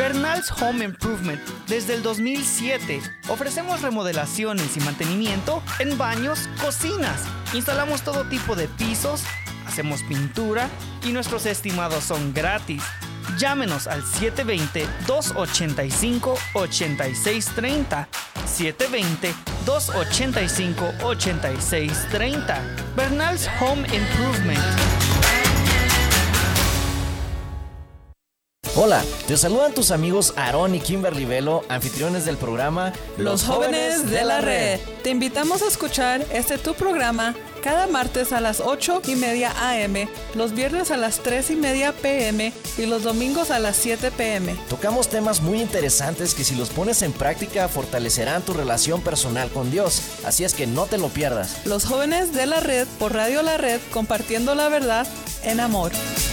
Bernal's Home Improvement. Desde el 2007 ofrecemos remodelaciones y mantenimiento en baños, cocinas. Instalamos todo tipo de pisos, hacemos pintura y nuestros estimados son gratis. Llámenos al 720-285-8630. 720-285-8630. Bernal's Home Improvement. Hola, te saludan tus amigos Aarón y Kimberly Velo, anfitriones del programa Los Jóvenes de la Red. Te invitamos a escuchar tu programa cada martes a las 8:30 a.m., los viernes a las 3:30 p.m. y los domingos a las 7 p.m. Tocamos temas muy interesantes que si los pones en práctica fortalecerán tu relación personal con Dios, así es que no te lo pierdas. Los Jóvenes de la Red por Radio La Red, compartiendo la verdad en amor.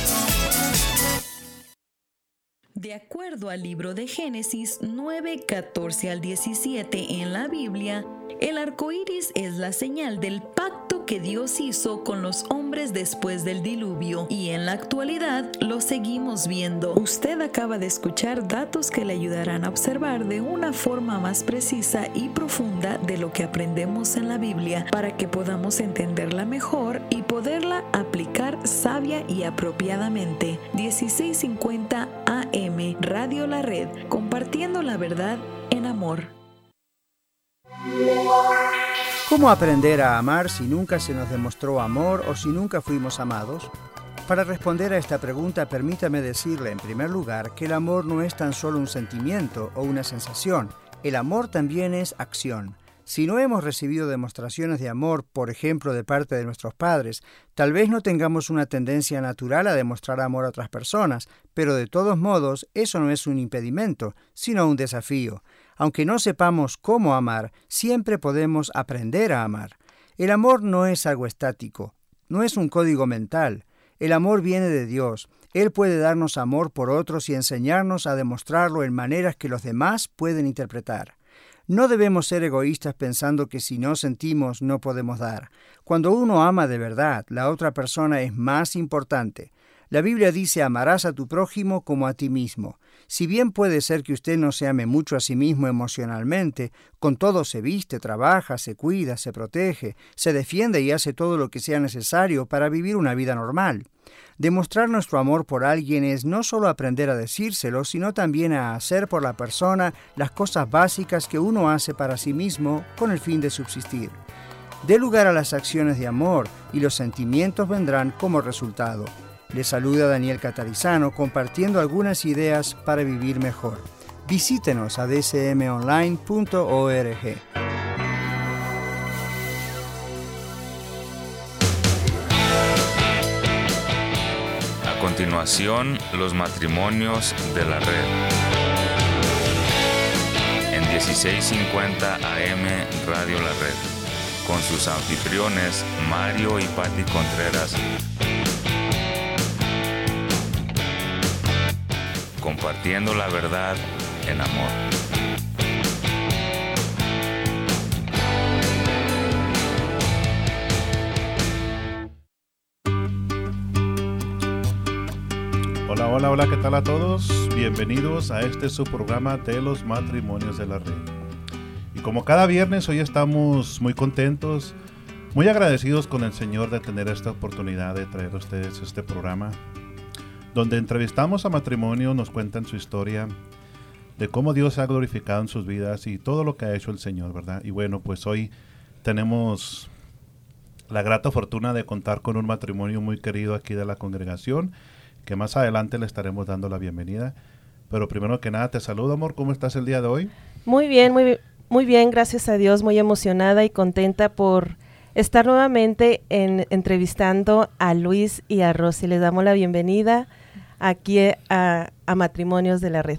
De acuerdo al libro de Génesis 9:14 al 17 en la Biblia, el arco iris es la señal del pacto que Dios hizo con los hombres después del diluvio, y en la actualidad lo seguimos viendo. Usted acaba de escuchar datos que le ayudarán a observar de una forma más precisa y profunda de lo que aprendemos en la Biblia, para que podamos entenderla mejor y poderla aplicar sabia y apropiadamente. 1650 AM, Radio La Red, compartiendo la verdad en amor. ¿Cómo aprender a amar si nunca se nos demostró amor o si nunca fuimos amados? Para responder a esta pregunta, permítame decirle en primer lugar que el amor no es tan solo un sentimiento o una sensación. El amor también es acción. Si no hemos recibido demostraciones de amor, por ejemplo, de parte de nuestros padres, tal vez no tengamos una tendencia natural a demostrar amor a otras personas, pero de todos modos, eso no es un impedimento, sino un desafío. Aunque no sepamos cómo amar, siempre podemos aprender a amar. El amor no es algo estático, no es un código mental. El amor viene de Dios. Él puede darnos amor por otros y enseñarnos a demostrarlo en maneras que los demás pueden interpretar. No debemos ser egoístas pensando que si no sentimos no podemos dar. Cuando uno ama de verdad, la otra persona es más importante. La Biblia dice: amarás a tu prójimo como a ti mismo. Si bien puede ser que usted no se ame mucho a sí mismo emocionalmente, con todo se viste, trabaja, se cuida, se protege, se defiende y hace todo lo que sea necesario para vivir una vida normal. Demostrar nuestro amor por alguien es no solo aprender a decírselo, sino también a hacer por la persona las cosas básicas que uno hace para sí mismo con el fin de subsistir. Dé lugar a las acciones de amor y los sentimientos vendrán como resultado. Le saluda Daniel Catarizano compartiendo algunas ideas para vivir mejor. Visítenos a dsmonline.org. A continuación, los matrimonios de la red. En 1650 AM Radio La Red, con sus anfitriones Mario y Patti Contreras. Compartiendo la verdad en amor. Hola, ¿qué tal a todos? Bienvenidos a su programa de los matrimonios de la red. Y como cada viernes, hoy estamos muy contentos, muy agradecidos con el Señor de tener esta oportunidad de traer a ustedes este programa, donde entrevistamos a matrimonios, nos cuentan su historia de cómo Dios se ha glorificado en sus vidas y todo lo que ha hecho el Señor, ¿verdad? Y bueno, pues hoy tenemos la grata fortuna de contar con un matrimonio muy querido aquí de la congregación, que más adelante le estaremos dando la bienvenida. Pero primero que nada, te saludo, amor. ¿Cómo estás el día de hoy? Muy bien, gracias a Dios, muy emocionada y contenta por estar nuevamente entrevistando a Luis y a Rosy. Les damos la bienvenida aquí a Matrimonios de la Red.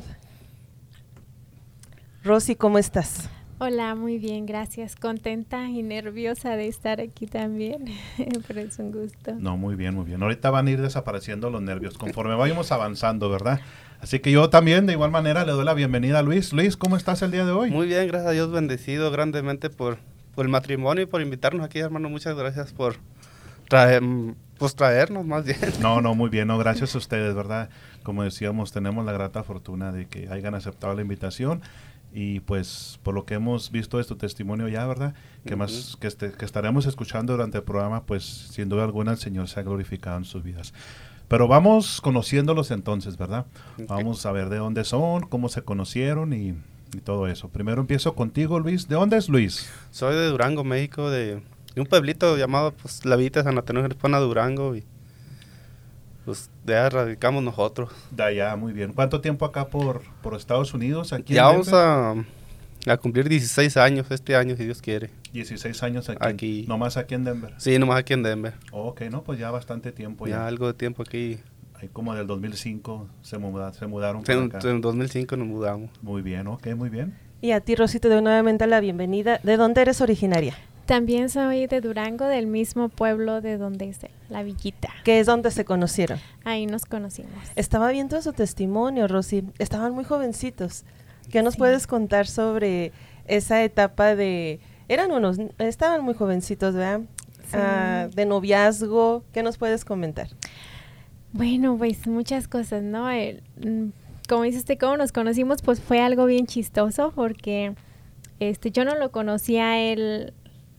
Rosy, ¿cómo estás? Hola, muy bien, gracias. Contenta y nerviosa de estar aquí también, pero es un gusto. No, muy bien. Ahorita van a ir desapareciendo los nervios conforme vayamos avanzando, ¿verdad? Así que yo también, de igual manera, le doy la bienvenida a Luis. Luis, ¿cómo estás el día de hoy? Muy bien, gracias a Dios, bendecido grandemente por el matrimonio y por invitarnos aquí, hermano. Muchas gracias por pues traernos más bien. No, muy bien, no, gracias a ustedes, ¿verdad? Como decíamos, tenemos la grata fortuna de que hayan aceptado la invitación y pues por lo que hemos visto de tu testimonio ya, ¿verdad? Que más que estaremos escuchando durante el programa, pues sin duda alguna el Señor se ha glorificado en sus vidas. Pero vamos conociéndolos entonces, ¿verdad? Okay. Vamos a ver de dónde son, cómo se conocieron y todo eso. Primero empiezo contigo, Luis. ¿De dónde es Luis? Soy de Durango, México, de un pueblito llamado pues, La Vita, San Antonio Hispana, Durango, y pues de allá radicamos nosotros. De allá, muy bien. ¿Cuánto tiempo acá por Estados Unidos? Aquí ya vamos a cumplir 16 años este año, si Dios quiere. 16 años aquí. ¿Nomás aquí en Denver? Sí, nomás aquí en Denver. Ok, no, pues ya bastante tiempo. Ya algo de tiempo aquí. Ahí como del 2005 se mudaron para acá. En 2005 nos mudamos. Muy bien, ok, muy bien. Y a ti, Rosy, te doy nuevamente la bienvenida. ¿De dónde eres originaria? También soy de Durango, del mismo pueblo de donde es La Villita. ¿Qué es donde se conocieron? Ahí nos conocimos. Estaba viendo su testimonio, Rosy. Estaban muy jovencitos. ¿Qué nos puedes contar sobre esa etapa de... estaban muy jovencitos, ¿verdad? Sí. De noviazgo. ¿Qué nos puedes comentar? Bueno, pues muchas cosas, ¿no? Como dices, cómo nos conocimos, pues fue algo bien chistoso porque yo no lo conocía a él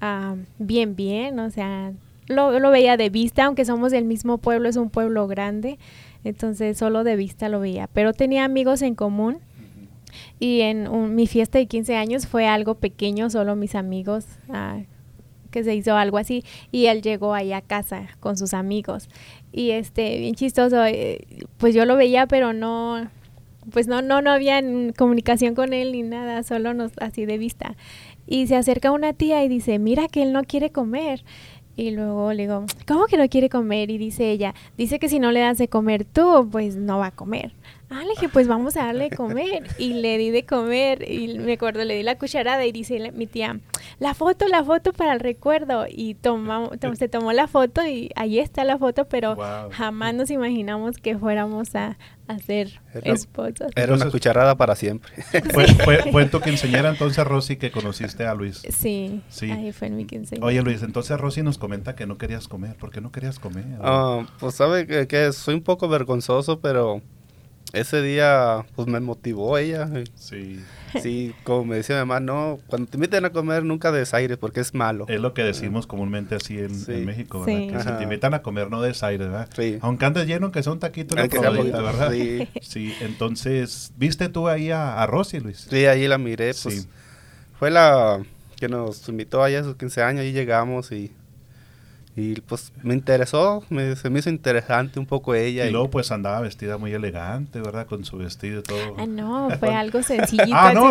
bien, o sea, lo veía de vista, aunque somos del mismo pueblo, es un pueblo grande, entonces solo de vista lo veía, pero tenía amigos en común y en mi fiesta de 15 años fue algo pequeño, solo mis amigos, que se hizo algo así, y él llegó ahí a casa con sus amigos, y bien chistoso, pues yo lo veía, pero no había comunicación con él ni nada, solo así de vista. Y se acerca una tía y dice, mira que él no quiere comer. Y luego le digo, ¿cómo que no quiere comer? Y dice ella, dice que si no le das de comer tú, pues no va a comer. Le dije, pues vamos a darle de comer. Y le di de comer y me acuerdo, le di la cucharada y dice mi tía, la foto para el recuerdo. Y se tomó la foto y ahí está la foto, pero jamás nos imaginamos que fuéramos a ser esposos. Era una cucharada para siempre. ¿Fue tu quinceañera entonces, Rosy, que conociste a Luis? Sí, ahí fue en mi quinceañera. Oye, Luis, entonces Rosy nos comenta que no querías comer. ¿Por qué no querías comer? Pues sabe que soy un poco vergonzoso, pero ese día pues me motivó ella. Sí, como me decía mi mamá, no, cuando te inviten a comer nunca desaires porque es malo. Es lo que decimos comúnmente así en México, ¿verdad? Sí. Que si te invitan a comer no desaires, ¿verdad? Sí. Aunque andes lleno, que sea un taquito una probadita, ¿verdad? Sí. Sí, entonces, ¿viste tú ahí a Rosy, Luis? Sí, ahí la miré, pues fue la que nos invitó allá a sus 15 años, ahí llegamos y pues me interesó, se me hizo interesante un poco ella. Y luego pues andaba vestida muy elegante, ¿verdad? Con su vestido y todo. No, fue algo sencillito.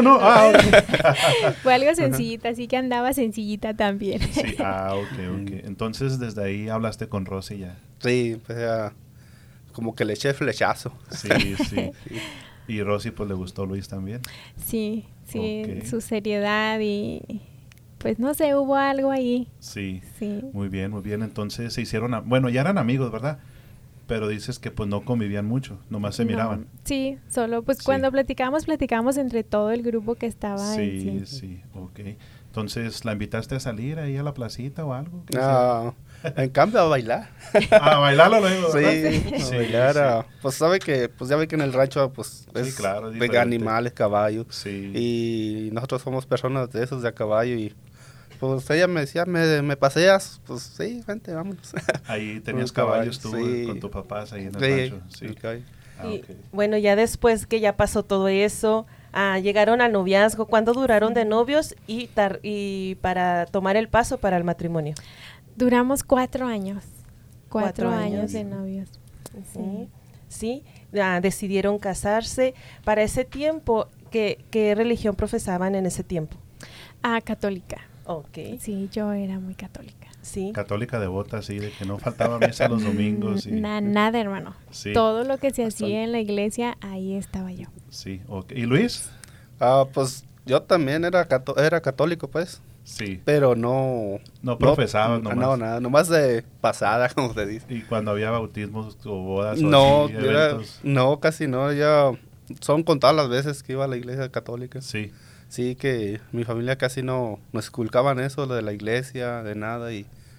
Fue algo sencillito, así que andaba sencillita también. Sí, ok. Entonces desde ahí hablaste con Rosy ya. Sí, pues como que le eché flechazo. Sí. Y Rosy pues le gustó Luis también. Sí, su seriedad y... Pues no sé, hubo algo ahí. Sí. Muy bien. Entonces se hicieron, ya eran amigos, ¿verdad? Pero dices que pues no convivían mucho, nomás se miraban. Sí, solo pues cuando platicábamos entre todo el grupo que estaba. Sí, ok. Entonces, ¿la invitaste a salir ahí a la placita o algo? No, en cambio a bailar. A bailarlo luego, ¿verdad? Sí, a bailar. Pues sabe que, pues ya ve que en el rancho pues es de animales, caballos. Sí. Y nosotros somos personas de esos de a caballo y pues ella me decía, ¿me paseas? Pues sí, vente, vámonos. Ahí tenías caballos tú con tus papás ahí en el rancho. Sí. Okay. Bueno, ya después que ya pasó todo eso, llegaron al noviazgo. ¿Cuándo duraron de novios y para tomar el paso para el matrimonio? Duramos 4 años. 4 años de novios. Sí. Decidieron casarse. Para ese tiempo, ¿qué religión profesaban en ese tiempo? Católica. Okay. Sí, yo era muy católica. Sí. Católica devota, sí, de que no faltaba misa los domingos. Nada, hermano. Sí. Todo lo que se hacía en la iglesia, ahí estaba yo. Sí, okay. ¿Y Luis? Pues yo también era católico, pues. Sí. Pero no profesaba nomás. No, nada, nomás de pasada, como se dice. ¿Y cuando había bautismos o bodas o así, eventos? No, casi no, ya son contadas las veces que iba a la iglesia católica. Sí. Sí, que mi familia casi no nos inculcaban eso, lo de la iglesia, de nada, y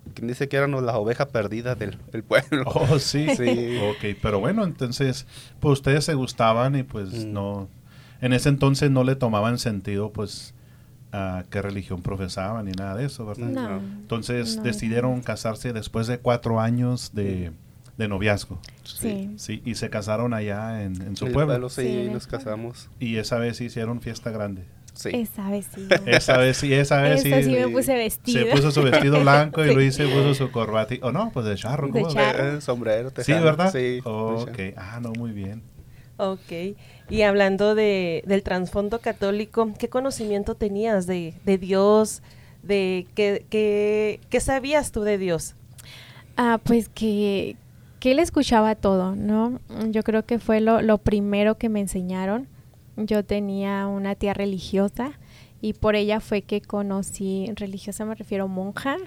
quien dice que éramos las ovejas perdidas del pueblo. Oh, sí. Sí. Ok, pero bueno, entonces, pues ustedes se gustaban y pues no, en ese entonces no le tomaban sentido, pues, a qué religión profesaban ni nada de eso, ¿verdad? No. Entonces decidieron casarse después de 4 años de noviazgo. Sí. Sí, y se casaron allá en su pueblo. Sí, nos casamos. Y esa vez hicieron fiesta grande. Sí. Esa vez sí. Esa vez sí. Me puse vestido. Se puso su vestido blanco y Sí. Luis se puso su corbata. O no, pues de charro. De charro. Sombrero, tejano. Sí, ¿verdad? Sí. Ok. No, muy bien. Ok. Y hablando del trasfondo católico, ¿qué conocimiento tenías de Dios? ¿Qué sabías tú de Dios? Pues que él escuchaba todo, ¿no? Yo creo que fue lo primero que me enseñaron. Yo tenía una tía religiosa y por ella fue que conocí, religiosa me refiero monja,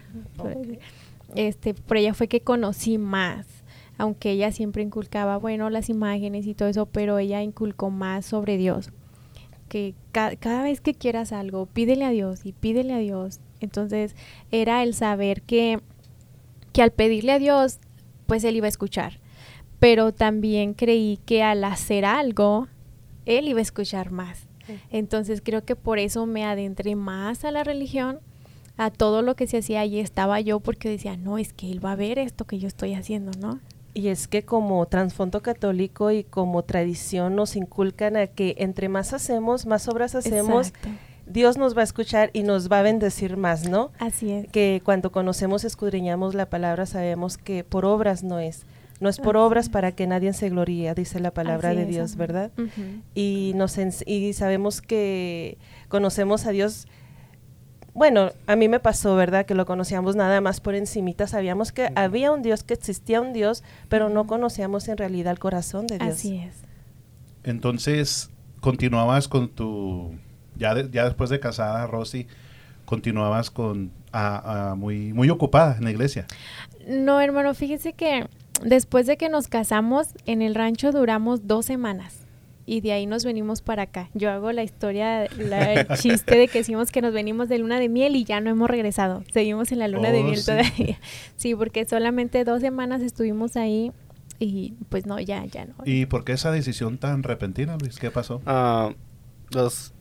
por ella fue que conocí más, aunque ella siempre inculcaba, bueno, las imágenes y todo eso, pero ella inculcó más sobre Dios, que cada vez que quieras algo, pídele a Dios y pídele a Dios. Entonces era el saber que al pedirle a Dios, pues Él iba a escuchar, pero también creí que al hacer algo, Él iba a escuchar más. Entonces creo que por eso me adentré más a la religión, a todo lo que se hacía, y estaba yo porque decía, no, es que Él va a ver esto que yo estoy haciendo, ¿no? Y es que como trasfondo católico y como tradición nos inculcan a que entre más hacemos, más obras hacemos, Exacto. Dios nos va a escuchar y nos va a bendecir más, ¿no? Así es. Que cuando conocemos, escudriñamos la palabra, sabemos que por obras no es por obras para que nadie se gloríe, dice la palabra de Dios, ¿verdad? Uh-huh. Y sabemos que conocemos a Dios. Bueno, a mí me pasó, ¿verdad? Que lo conocíamos nada más por encimita, sabíamos que había un Dios, que existía un Dios, pero no conocíamos en realidad el corazón de Dios. Así es. Entonces, continuabas con tu, ya después de casada, Rosy, continuabas con muy ocupada en la iglesia. No, hermano, fíjese que después de que nos casamos, en el rancho duramos 2 semanas. Y de ahí nos venimos para acá. Yo hago la historia, el chiste de que decimos que nos venimos de luna de miel y ya no hemos regresado. Seguimos en la luna de miel todavía. Sí, porque solamente 2 semanas estuvimos ahí y pues no, ya no. ¿Y por qué esa decisión tan repentina, Luis? ¿Qué pasó? Pues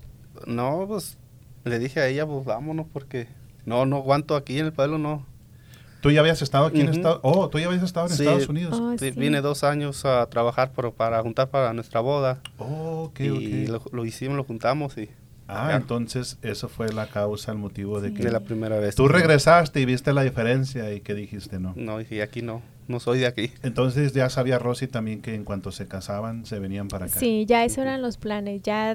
le dije a ella, pues vámonos porque no aguanto aquí en el pueblo, no. ¿Tú ya habías estado aquí en Estados Estados Unidos? Sí. Vine 2 años a trabajar para juntar para nuestra boda. Okay. Lo hicimos, lo juntamos y... entonces eso fue la causa, el motivo de que... De la primera vez. Tú regresaste y viste la diferencia y que dijiste no. No, dije aquí no soy de aquí. Entonces ya sabía Rosy también que en cuanto se casaban se venían para acá. Sí, ya esos eran los planes, ya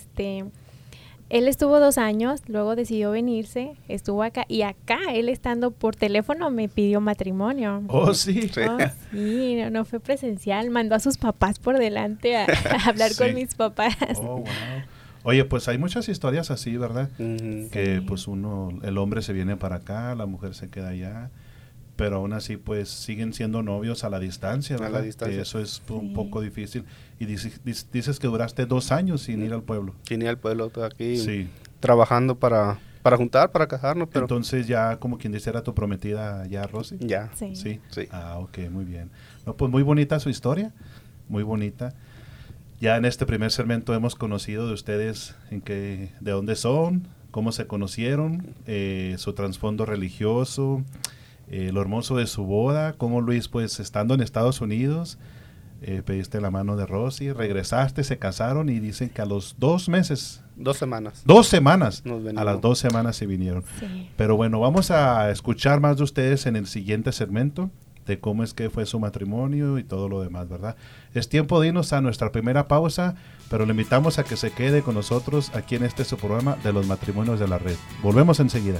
él estuvo 2 años, luego decidió venirse, estuvo acá, y acá, él estando por teléfono, me pidió matrimonio. Oh, sí. Sí, no fue presencial, mandó a sus papás por delante a hablar con mis papás. Oh, wow. Oye, pues hay muchas historias así, ¿verdad? Que pues el hombre se viene para acá, la mujer se queda allá, pero aún así pues siguen siendo novios a la distancia, ¿verdad? Que eso es un poco difícil. Y dices que duraste 2 años sin ir al pueblo. Sin ir al pueblo, estoy aquí trabajando para juntar, para casarnos. Pero... Entonces ya, como quien dice, era tu prometida ya, Rosy. Ya. Sí. Ok, muy bien. No, pues muy bonita su historia, muy bonita. Ya en este primer segmento hemos conocido de ustedes de dónde son, cómo se conocieron, su trasfondo religioso, lo hermoso de su boda, cómo Luis, pues estando en Estados Unidos, pediste la mano de Rosy, regresaste, se casaron y dicen que a los 2 meses... 2 semanas. 2 semanas. A las 2 semanas se vinieron. Sí. Pero bueno, vamos a escuchar más de ustedes en el siguiente segmento, de cómo es que fue su matrimonio y todo lo demás, ¿verdad? Es tiempo de irnos a nuestra primera pausa, pero le invitamos a que se quede con nosotros aquí en su programa de los matrimonios de la red. Volvemos enseguida.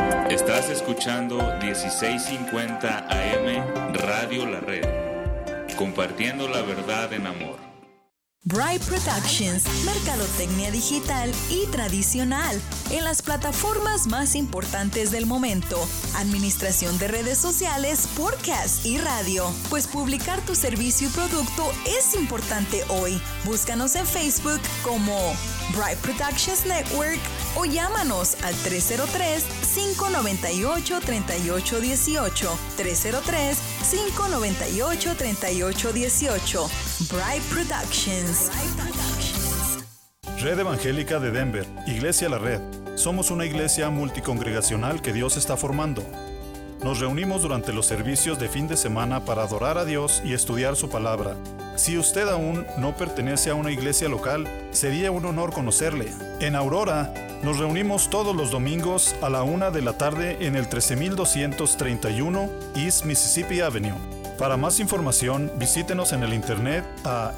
Estás escuchando 1650 AM Radio La Red, compartiendo la verdad en amor. Bright Productions, mercadotecnia digital y tradicional en las plataformas más importantes del momento, administración de redes sociales, podcast y radio. Pues publicar tu servicio y producto es importante hoy. Búscanos en Facebook como Bright Productions Network o llámanos al 303-598-3818, 303-598-3818. Bright Productions. Red Evangélica de Denver, Iglesia La Red. Somos una iglesia multicongregacional que Dios está formando. Nos reunimos durante los servicios de fin de semana para adorar a Dios y estudiar su palabra. Si usted aún no pertenece a una iglesia local, sería un honor conocerle. En Aurora, nos reunimos todos los domingos a la 1 de la tarde en el 13231 East Mississippi Avenue. Para más información, visítenos en el internet a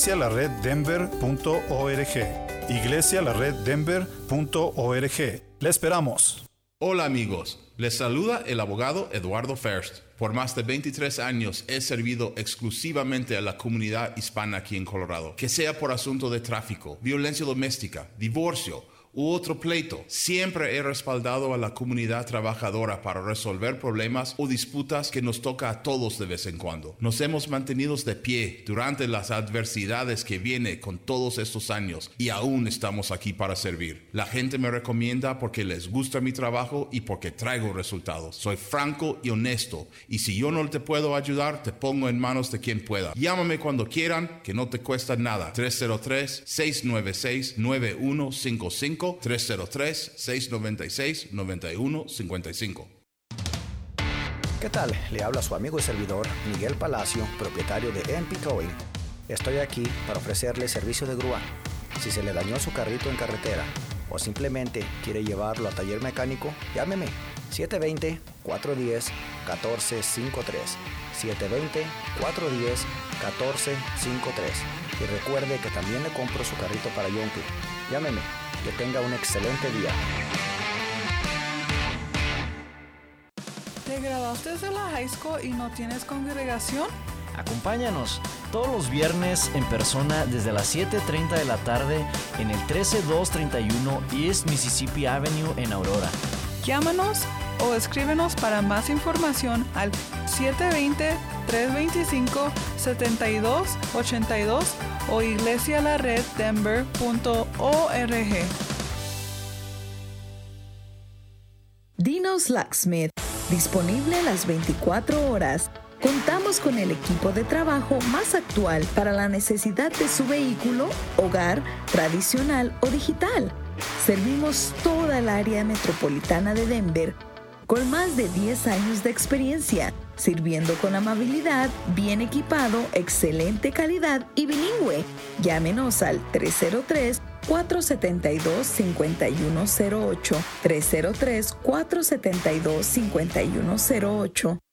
iglesialareddenver.org. iglesialareddenver.org. ¡Le esperamos! Hola amigos, les saluda el abogado Eduardo First. Por más de 23 años he servido exclusivamente a la comunidad hispana aquí en Colorado. Que sea por asunto de tráfico, violencia doméstica, divorcio u otro pleito, siempre he respaldado a la comunidad trabajadora para resolver problemas o disputas que nos toca a todos de vez en cuando. Nos hemos mantenido de pie durante las adversidades que viene con todos estos años y aún estamos aquí para servir. La gente me recomienda porque les gusta mi trabajo y porque traigo resultados. Soy franco y honesto y si yo no te puedo ayudar, te pongo en manos de quien pueda. Llámame cuando quieran, que no te cuesta nada. 303-696-9155 303-696-9155. ¿Qué tal? Le habla su amigo y servidor Miguel Palacio, propietario de MP Towing. Estoy aquí para ofrecerle servicio de grúa. Si se le dañó su carrito en carretera o simplemente quiere llevarlo a taller mecánico, llámeme 720-410-1453. 720-410-1453. Y recuerde que también le compro su carrito para Yonke. Llámeme. Que tenga un excelente día. ¿Te graduaste de la high school y no tienes congregación? Acompáñanos todos los viernes en persona desde las 7:30 de la tarde en el 13231 East Mississippi Avenue en Aurora. Llámanos o escríbenos para más información al 720-325-7282 o iglesialareddenver.org. Dino's Locksmith, disponible las 24 horas. Contamos con el equipo de trabajo más actual para la necesidad de su vehículo, hogar, tradicional o digital. Servimos toda el área metropolitana de Denver con más de 10 años de experiencia, sirviendo con amabilidad, bien equipado, excelente calidad y bilingüe. Llámenos al 303-472-5108, 303-472-5108.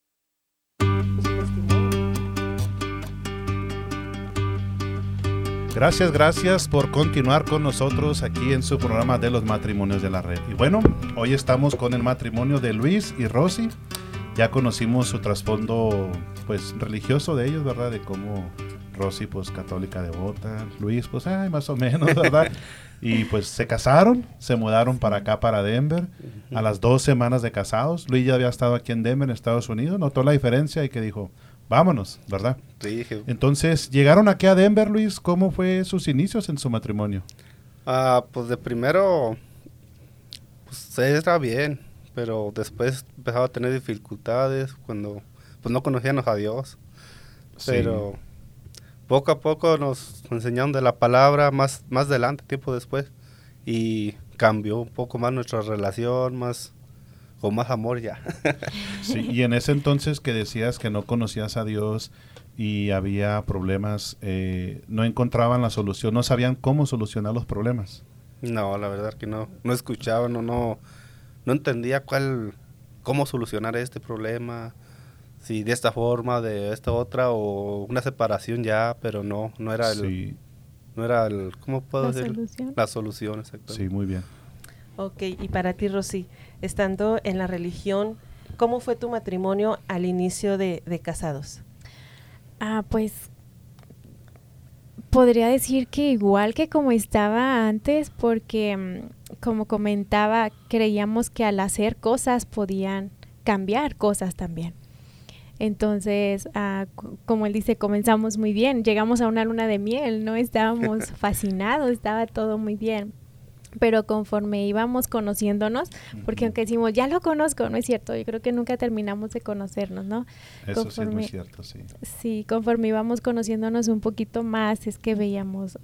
Gracias por continuar con nosotros aquí en su programa de los matrimonios de la red. Y bueno, hoy estamos con el matrimonio de Luis y Rosy. Ya conocimos su trasfondo pues religioso de ellos, ¿verdad? De cómo Rosy pues católica devota, Luis pues más o menos, ¿verdad? Y pues se casaron, se mudaron para acá, para Denver, a las 2 semanas de casados. Luis ya había estado aquí en Denver, en Estados Unidos, notó la diferencia y que dijo, vámonos, ¿verdad? Sí. Entonces, llegaron aquí a Denver, Luis. ¿Cómo fue sus inicios en su matrimonio? Pues de primero, pues era bien, pero después empezaba a tener dificultades cuando pues no conocíamos a Dios. Sí. Pero poco a poco nos enseñaron de la palabra más adelante, tiempo después, y cambió un poco más nuestra relación, con más amor ya. Sí, y en ese entonces que decías que no conocías a Dios y había problemas, no encontraban la solución, no sabían cómo solucionar los problemas. No, la verdad que no escuchaban, no entendía cómo solucionar este problema, si de esta forma, de esta otra, o una separación ya, pero no era ¿cómo puedo decir? La solución, exacto. Sí, muy bien. Ok, y para ti, Rosy, estando en la religión, ¿cómo fue tu matrimonio al inicio de casados? Pues podría decir que igual que como estaba antes, porque como comentaba, creíamos que al hacer cosas podían cambiar cosas también. Entonces, como él dice, comenzamos muy bien, llegamos a una luna de miel, ¿no? Estábamos fascinados, estaba todo muy bien. Pero conforme íbamos conociéndonos, porque aunque decimos, ya lo conozco, no es cierto, yo creo que nunca terminamos de conocernos, ¿no? Eso sí es muy cierto, sí. Sí, conforme íbamos conociéndonos un poquito más, es que veíamos,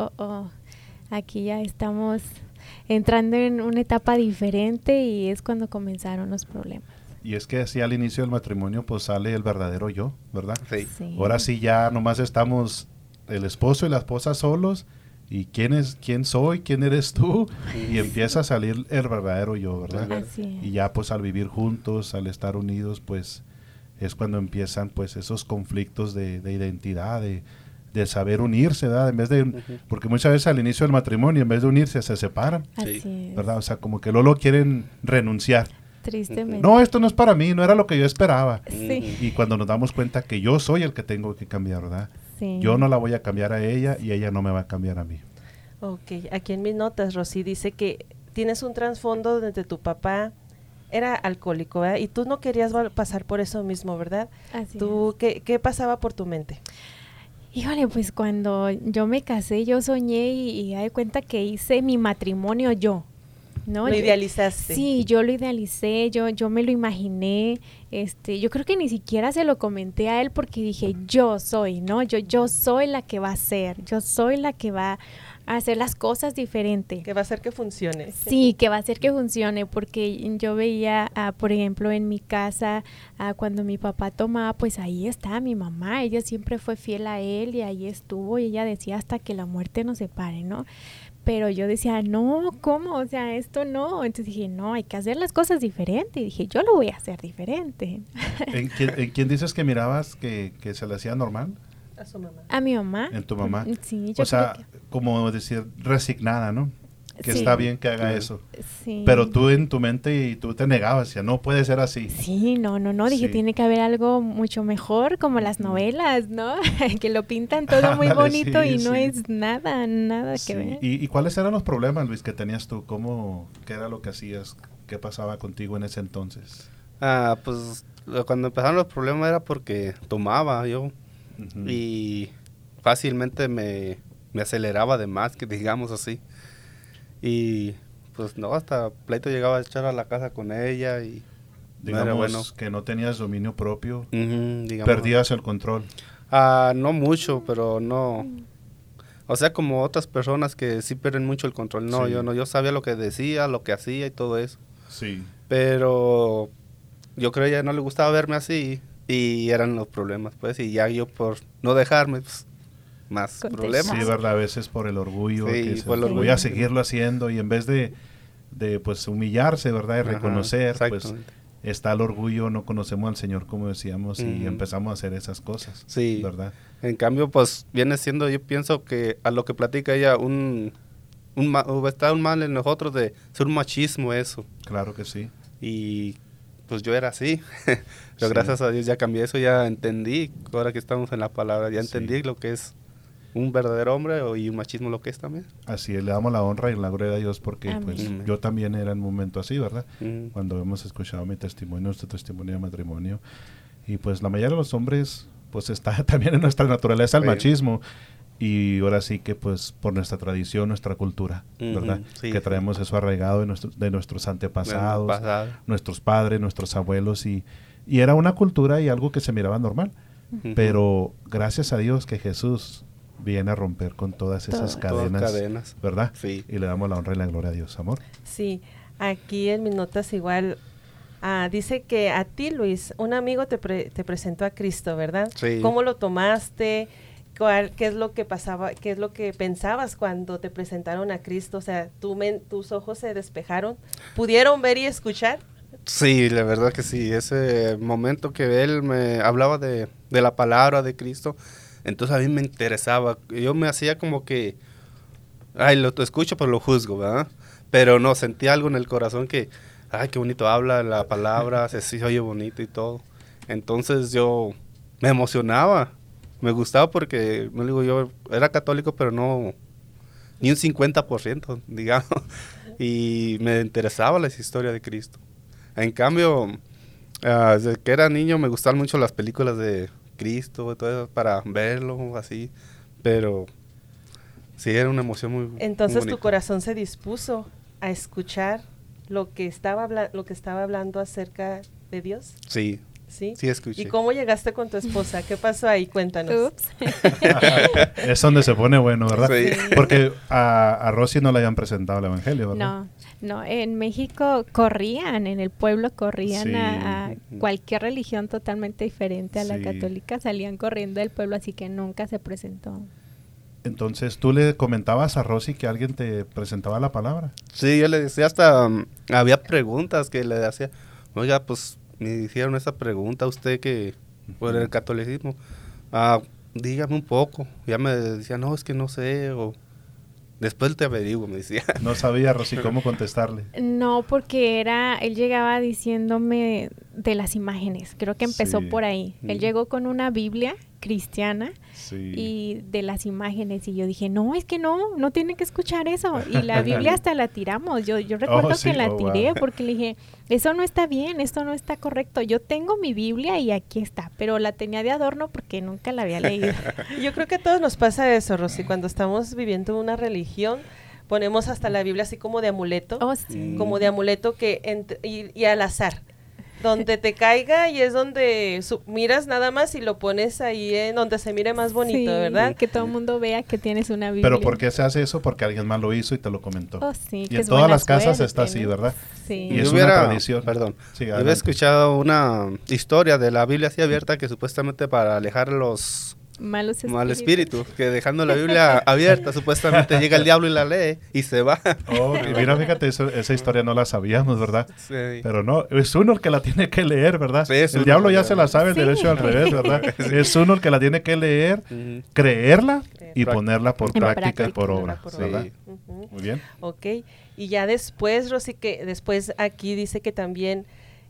aquí ya estamos entrando en una etapa diferente y es cuando comenzaron los problemas. Y es que así al inicio del matrimonio pues sale el verdadero yo, ¿verdad? Sí. Ahora sí ya nomás estamos el esposo y la esposa solos. ¿Y quién soy? ¿Quién eres tú? Y empieza a salir el verdadero yo, ¿verdad? Así es. Y ya pues al vivir juntos, al estar unidos, pues es cuando empiezan pues esos conflictos de identidad, de saber unirse, ¿verdad? En vez de, porque muchas veces al inicio del matrimonio, en vez de unirse, se separan, Así ¿verdad? O sea, como que luego quieren renunciar. Tristemente. No, esto no es para mí, no era lo que yo esperaba. Sí. Y cuando nos damos cuenta que yo soy el que tengo que cambiar, ¿verdad? Sí. Yo no la voy a cambiar a ella y ella no me va a cambiar a mí. Ok, aquí en mis notas, Rosy dice que tienes un trasfondo donde tu papá era alcohólico, ¿verdad? Y tú no querías pasar por eso mismo, ¿verdad? Así ¿Tú qué pasaba por tu mente? Híjole, pues cuando yo me casé, yo soñé y me di cuenta que hice mi matrimonio yo. ¿No? ¿Lo idealizaste? Sí, yo lo idealicé, yo me lo imaginé, yo creo que ni siquiera se lo comenté a él porque dije, yo soy, ¿no? Yo soy la que va a ser, yo soy la que va a hacer las cosas diferente. Que va a hacer que funcione. Sí, que va a hacer que funcione, porque yo veía, por ejemplo, en mi casa, cuando mi papá tomaba, pues ahí está mi mamá, ella siempre fue fiel a él y ahí estuvo y ella decía hasta que la muerte nos separe, ¿no? Pero yo decía, no, ¿cómo? O sea, esto no. Entonces dije, no, hay que hacer las cosas diferente. Y dije, yo lo voy a hacer diferente. ¿En quién dices que mirabas que se le hacía normal? A su mamá. A mi mamá. ¿En tu mamá? Sí, yo o sea, creo que... como decir, resignada, ¿no? Que está bien que haga eso. Sí. Pero tú en tu mente y tú te negabas, ya no puede ser así. Sí, no, dije, tiene que haber algo mucho mejor, como las novelas, ¿no? Que lo pintan todo muy bonito y no es nada que ver. ¿Y cuáles eran los problemas, Luis, que tenías tú? ¿Qué era lo que hacías? ¿Qué pasaba contigo en ese entonces? Pues cuando empezaron los problemas era porque tomaba yo y fácilmente me aceleraba de más, que digamos así. Y pues no, hasta pleito llegaba a echar a la casa con ella y digamos no era bueno. Que no tenías dominio propio, digamos, perdías el control. No mucho, pero no, o sea, como otras personas que sí pierden mucho el control. No, sí. Yo sabía lo que decía, lo que hacía y todo eso. Sí. Pero yo creo que a ella no le gustaba verme así y eran los problemas, pues, y ya yo por no dejarme, pues, más problemas. Sí, verdad, a veces por el orgullo, sí, voy a seguirlo haciendo y en vez de pues humillarse, ¿verdad? Y reconocer, pues está el orgullo, no conocemos al Señor como decíamos y empezamos a hacer esas cosas, sí, ¿verdad? En cambio, pues viene siendo, yo pienso que a lo que platica ella, está un mal en nosotros de ser un machismo eso. Claro que sí. Y pues yo era así, pero gracias a Dios ya cambié eso, ya entendí, ahora que estamos en la palabra, ya entendí lo que es un verdadero hombre y un machismo lo que es también. Así es, le damos la honra y la gloria a Dios porque pues yo también era en un momento así, ¿verdad? Cuando hemos escuchado mi testimonio, nuestro testimonio de matrimonio, y pues la mayoría de los hombres pues está también en nuestra naturaleza el machismo, y ahora sí que pues por nuestra tradición, nuestra cultura, ¿verdad? Que traemos eso arraigado de nuestros antepasados, nuestros padres, nuestros abuelos, y era una cultura y algo que se miraba normal, pero gracias a Dios que Jesús viene a romper con todas esas cadenas, ¿verdad? Sí. Y le damos la honra y la gloria a Dios, amor. Sí, aquí en mis notas igual dice que a ti, Luis, un amigo te presentó a Cristo, ¿verdad? Sí. ¿Cómo lo tomaste? ¿Qué es lo que pasaba? ¿Qué es lo que pensabas cuando te presentaron a Cristo? O sea, tus ojos se despejaron, ¿pudieron ver y escuchar? Sí, la verdad que sí. Ese momento que él me hablaba de la palabra de Cristo, entonces a mí me interesaba. Yo me hacía como que, lo escucho pero lo juzgo, ¿verdad? Pero no, sentía algo en el corazón que, qué bonito habla la palabra, se oye bonito y todo. Entonces yo me emocionaba me gustaba porque, no digo, yo era católico, pero no, ni un 50%, digamos, y me interesaba la historia de Cristo. En cambio, desde que era niño me gustaban mucho las películas de Cristo, todo eso, para verlo, así, pero sí, era una emoción muy Entonces muy tu corazón se dispuso a escuchar lo que estaba hablando acerca de Dios. Sí. ¿Sí? Sí, escuché. ¿Y cómo llegaste con tu esposa? ¿Qué pasó ahí? Cuéntanos. Es donde se pone bueno, ¿verdad? Sí. Porque a Rosy no le habían presentado el evangelio, ¿verdad? No, en México corrían, en el pueblo corrían Sí. a cualquier religión totalmente diferente a la Sí. católica, salían corriendo del pueblo, así que nunca se presentó. Entonces, ¿tú le comentabas a Rosy que alguien te presentaba la palabra? Sí, yo le decía hasta, había preguntas que le hacía, oiga, pues me hicieron esa pregunta a usted que por el catolicismo, dígame un poco. Ya me decía, no, es que no sé, o después te averiguo, me decía. No sabía, Rosy, cómo contestarle. No, porque él llegaba diciéndome de las imágenes, creo que empezó Sí. por ahí. Él llegó con una Biblia cristiana Sí. y de las imágenes, y yo dije, no, es que no tiene que escuchar eso. Y la Biblia hasta la tiramos, yo recuerdo sí, que la tiré wow. porque le dije, eso no está bien, esto no está correcto. Yo tengo mi Biblia y aquí está, pero la tenía de adorno porque nunca la había leído. Yo creo que a todos nos pasa eso, Rosy, cuando estamos viviendo una religión, ponemos hasta la Biblia así como de amuleto, como de amuleto y al azar, donde te caiga y es donde miras nada más y lo pones ahí en donde se mire más bonito, Sí, ¿verdad? que todo el mundo vea que tienes una Biblia. ¿Pero por qué se hace eso? Porque alguien más lo hizo y te lo comentó. Oh, sí, y que en es todas buena las casas suerte, está así, ¿no? ¿verdad? Sí. Y es Yo una tradición. Perdón, Sí, yo había adelante. escuchado una historia de la Biblia así abierta que supuestamente para alejar los malos espíritus, que dejando la Biblia abierta supuestamente llega el diablo y la lee y se va. Oh, y mira, fíjate, esa historia no la sabíamos, ¿verdad? Sí. Pero no, es uno el que la tiene que leer, ¿verdad? Sí, es el uno, diablo ya ¿verdad? se la sabe, el Sí. derecho al revés, ¿verdad? Es uno el que la tiene que leer, creerla y ponerla por práctica y por obra, ¿verdad? Sí. Muy bien. Ok, y ya después, Rosy, que después aquí dice que también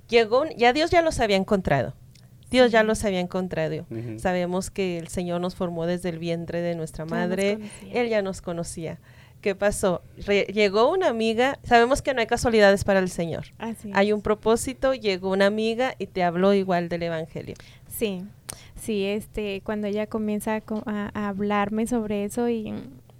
Dios ya los había encontrado. Dios ya los había encontrado. Ujú. Sabemos que el Señor nos formó desde el vientre de nuestra Ya nos madre. conocía. Él ya nos conocía. ¿Qué pasó? Llegó una amiga. Sabemos que no hay casualidades para el Señor. Así Hay es. un propósito. Llegó una amiga y te habló igual del Evangelio. Sí, cuando ella comienza a hablarme sobre eso y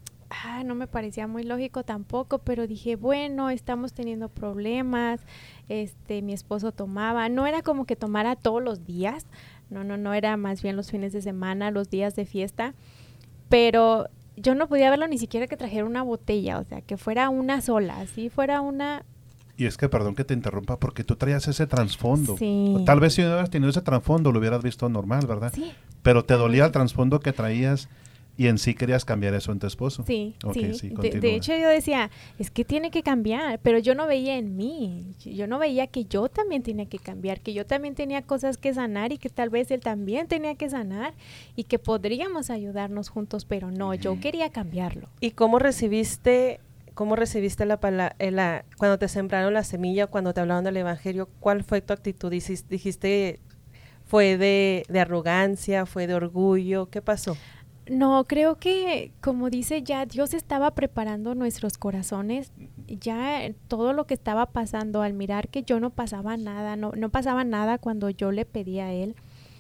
no me parecía muy lógico tampoco, pero dije, bueno, estamos teniendo problemas, mi esposo tomaba, no era como que tomara todos los días, no era más bien los fines de semana, los días de fiesta, pero yo no podía verlo ni siquiera que trajera una botella, o sea, que fuera una sola, así fuera una... Y es que, perdón que te interrumpa, porque tú traías ese trasfondo. Sí. O tal vez si no hubieras tenido ese trasfondo, lo hubieras visto normal, ¿verdad? Sí. Pero te dolía el trasfondo que traías y en sí querías cambiar eso en tu esposo. Sí, Ok, sí. De continúa. hecho, yo decía, es que tiene que cambiar, pero yo no veía en mí. Yo no veía que yo también tenía que cambiar, que yo también tenía cosas que sanar y que tal vez él también tenía que sanar y que podríamos ayudarnos juntos, pero no, yo quería cambiarlo. ¿Y cómo recibiste la palabra, cuando te sembraron la semilla, cuando te hablaron del Evangelio? ¿Cuál fue tu actitud? Dijiste, ¿fue de arrogancia, fue de orgullo? ¿Qué pasó? No, creo que, como dice ya, Dios estaba preparando nuestros corazones, ya todo lo que estaba pasando al mirar que yo no pasaba nada, no pasaba nada cuando yo le pedí a Él,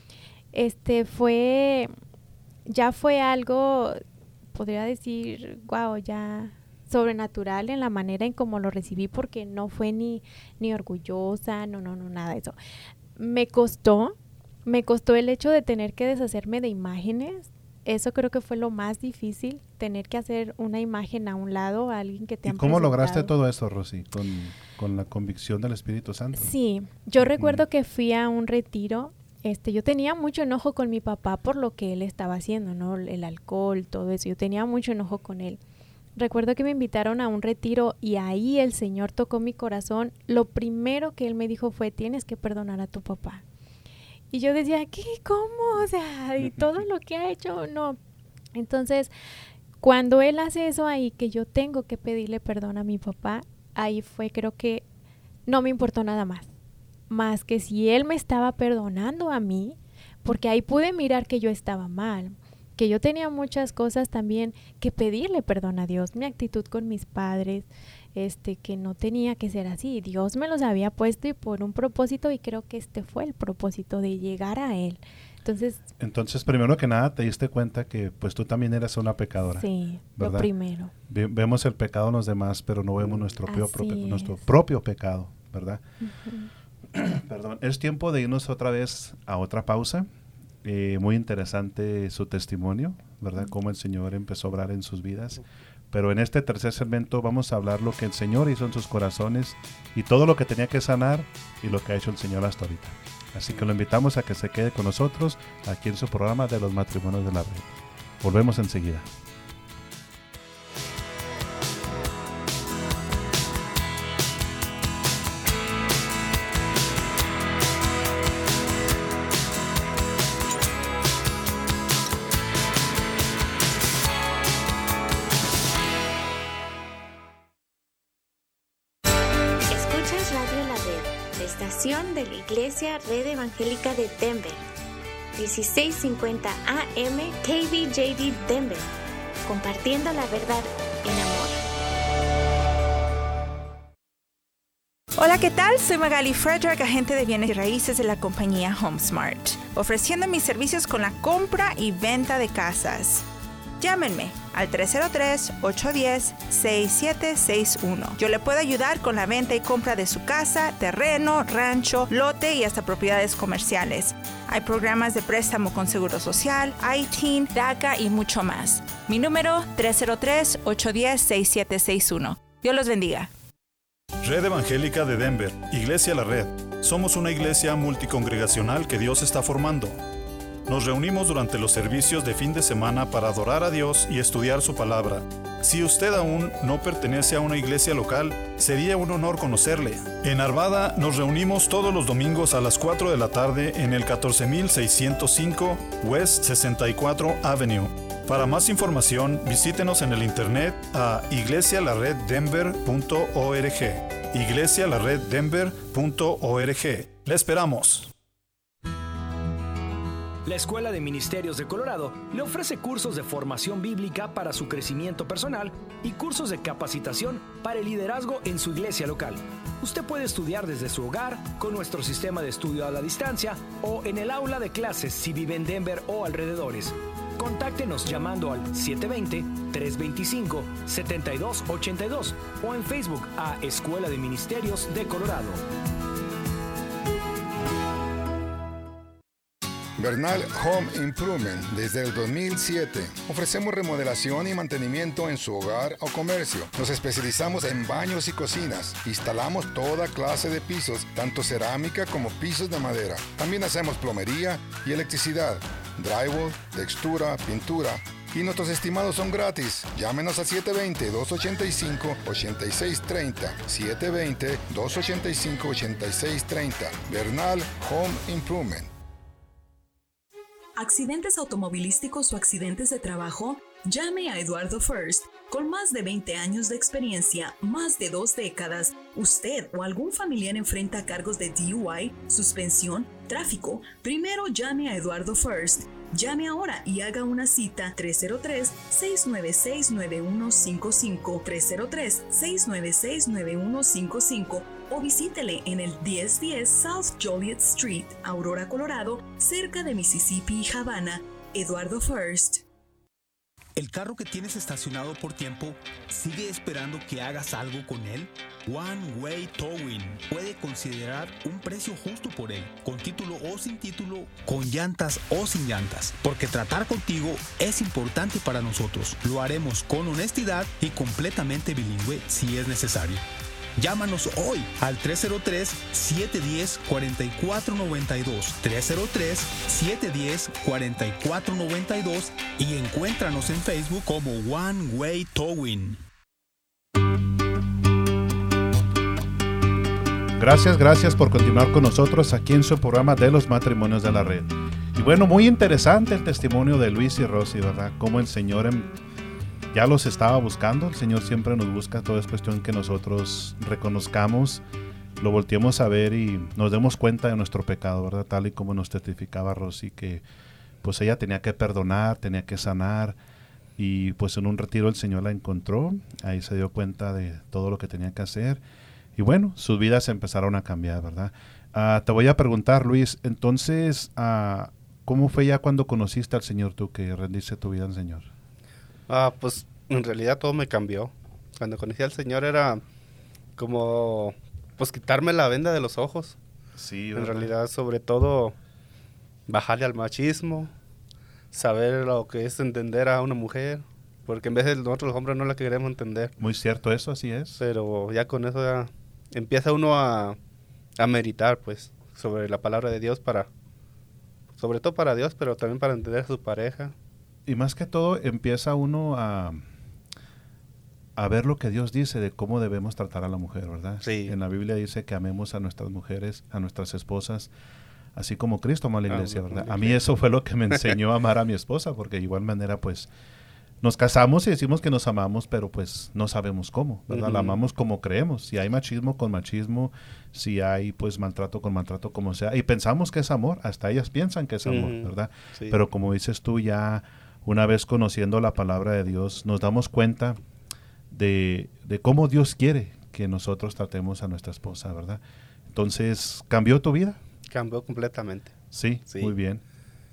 ya fue algo, podría decir, wow, ya sobrenatural en la manera en cómo lo recibí, porque no fue ni orgullosa, no, nada de eso. Me costó el hecho de tener que deshacerme de imágenes. Eso creo que fue lo más difícil, tener que hacer una imagen a un lado, a alguien que te ¿Y han cómo lograste presentado. todo eso, Rosy? Con la convicción del Espíritu Santo. Sí, yo recuerdo que fui a un retiro. Yo tenía mucho enojo con mi papá por lo que él estaba haciendo, ¿no? El alcohol, todo eso. Yo tenía mucho enojo con él. Recuerdo que me invitaron a un retiro y ahí el Señor tocó mi corazón. Lo primero que él me dijo fue, tienes que perdonar a tu papá. Y yo decía, ¿qué? ¿Cómo? O sea, y todo lo que ha hecho, no. Entonces, cuando él hace eso ahí, que yo tengo que pedirle perdón a mi papá, ahí fue, creo que no me importó nada más que si él me estaba perdonando a mí, porque ahí pude mirar que yo estaba mal. que yo tenía muchas cosas también que pedirle perdón a Dios, mi actitud con mis padres, que no tenía que ser así. Dios me los había puesto y por un propósito, y creo que este fue el propósito de llegar a Él. Entonces, primero que nada, te diste cuenta que pues tú también eras una pecadora. Sí, ¿verdad? Lo primero. Vemos el pecado en los demás, pero no vemos nuestro propio pecado, ¿verdad? Uh-huh. Perdón. Es tiempo de irnos otra vez a otra pausa. Muy interesante su testimonio, ¿verdad? Cómo el Señor empezó a obrar en sus vidas. Pero en este tercer segmento vamos a hablar lo que el Señor hizo en sus corazones y todo lo que tenía que sanar y lo que ha hecho el Señor hasta ahorita. Así que lo invitamos a que se quede con nosotros aquí en su programa de los matrimonios de la red. Volvemos enseguida. De la Iglesia Red Evangélica de Denver, 1650 AM KBJD Denver, compartiendo la verdad en amor. Hola, ¿qué tal? Soy Magali Frederick, agente de bienes y raíces de la compañía HomeSmart, ofreciendo mis servicios con la compra y venta de casas. Llámenme al 303-810-6761. Yo le puedo ayudar con la venta y compra de su casa, terreno, rancho, lote y hasta propiedades comerciales. Hay programas de préstamo con Seguro Social, ITIN, DACA y mucho más. Mi número 303-810-6761. Dios los bendiga. Red Evangélica de Denver, Iglesia La Red. Somos una iglesia multicongregacional que Dios está formando. Nos reunimos durante los servicios de fin de semana para adorar a Dios y estudiar su palabra. Si usted aún no pertenece a una iglesia local, sería un honor conocerle. En Arvada nos reunimos todos los domingos a las 4 de la tarde en el 14605 West 64 Avenue. Para más información, visítenos en el internet a iglesialareddenver.org. iglesialareddenver.org. ¡Le esperamos! La Escuela de Ministerios de Colorado le ofrece cursos de formación bíblica para su crecimiento personal y cursos de capacitación para el liderazgo en su iglesia local. Usted puede estudiar desde su hogar con nuestro sistema de estudio a la distancia o en el aula de clases si vive en Denver o alrededores. Contáctenos llamando al 720-325-7282 o en Facebook a Escuela de Ministerios de Colorado. Bernal Home Improvement. Desde el 2007 ofrecemos remodelación y mantenimiento en su hogar o comercio. Nos especializamos en baños y cocinas. Instalamos toda clase de pisos, tanto cerámica como pisos de madera. También hacemos plomería y electricidad, drywall, textura, pintura. Y nuestros estimados son gratis. Llámenos a 720-285-8630. 720-285-8630. Bernal Home Improvement. ¿Accidentes automovilísticos o accidentes de trabajo? Llame a Eduardo First. Con más de 20 años de experiencia, más de 2 décadas, usted o algún familiar enfrenta cargos de DUI, suspensión, tráfico. Primero llame a Eduardo First. Llame ahora y haga una cita 303-696-9155, 303-696-9155 o visítele en el 1010 South Joliet Street, Aurora, Colorado, cerca de Mississippi y Havana. Eduardo First. ¿El carro que tienes estacionado por tiempo sigue esperando que hagas algo con él? One Way Towing puede considerar un precio justo por él, con título o sin título, con llantas o sin llantas, porque tratar contigo es importante para nosotros. Lo haremos con honestidad y completamente bilingüe si es necesario. Llámanos hoy al 303-710-4492, 303-710-4492 y encuéntranos en Facebook como One Way Towing. Gracias por continuar con nosotros aquí en su programa de los matrimonios de la red. Y bueno, muy interesante el testimonio de Luis y Rosy, ¿verdad? Cómo el Señor ya los estaba buscando. El Señor siempre nos busca. Todo es cuestión que nosotros reconozcamos, lo volteemos a ver y nos demos cuenta de nuestro pecado, ¿verdad? Tal y como nos testificaba Rosy, que pues ella tenía que perdonar, tenía que sanar, y pues en un retiro el Señor la encontró, ahí se dio cuenta de todo lo que tenía que hacer, y bueno, sus vidas empezaron a cambiar, ¿verdad? Te voy a preguntar, Luis, entonces, ¿cómo fue ya cuando conociste al Señor tú, que rendiste tu vida al Señor? Pues en realidad todo me cambió. Cuando conocí al Señor era como, pues quitarme la venda de los ojos. Sí, en realidad, sobre todo, bajarle al machismo, saber lo que es entender a una mujer, porque en vez de nosotros los hombres no la queremos entender. Muy cierto eso, así es. Pero ya con eso ya empieza uno a meditar, pues, sobre la palabra de Dios, sobre todo para Dios, pero también para entender a su pareja. Y más que todo empieza uno a ver lo que Dios dice de cómo debemos tratar a la mujer, ¿verdad? Sí. En la Biblia dice que amemos a nuestras mujeres, a nuestras esposas, así como Cristo amó a la iglesia, ¿verdad? A mí eso fue lo que me enseñó a amar a mi esposa, porque de igual manera, pues, nos casamos y decimos que nos amamos, pero pues no sabemos cómo, ¿verdad? La amamos como creemos. Si hay machismo, con machismo. Si hay, pues, maltrato, con maltrato, como sea. Y pensamos que es amor. Hasta ellas piensan que es amor, ¿verdad? Sí. Pero como dices tú, ya una vez conociendo la palabra de Dios, nos damos cuenta de cómo Dios quiere que nosotros tratemos a nuestra esposa, ¿verdad? Entonces, ¿cambió tu vida? Cambió completamente. Sí, muy bien.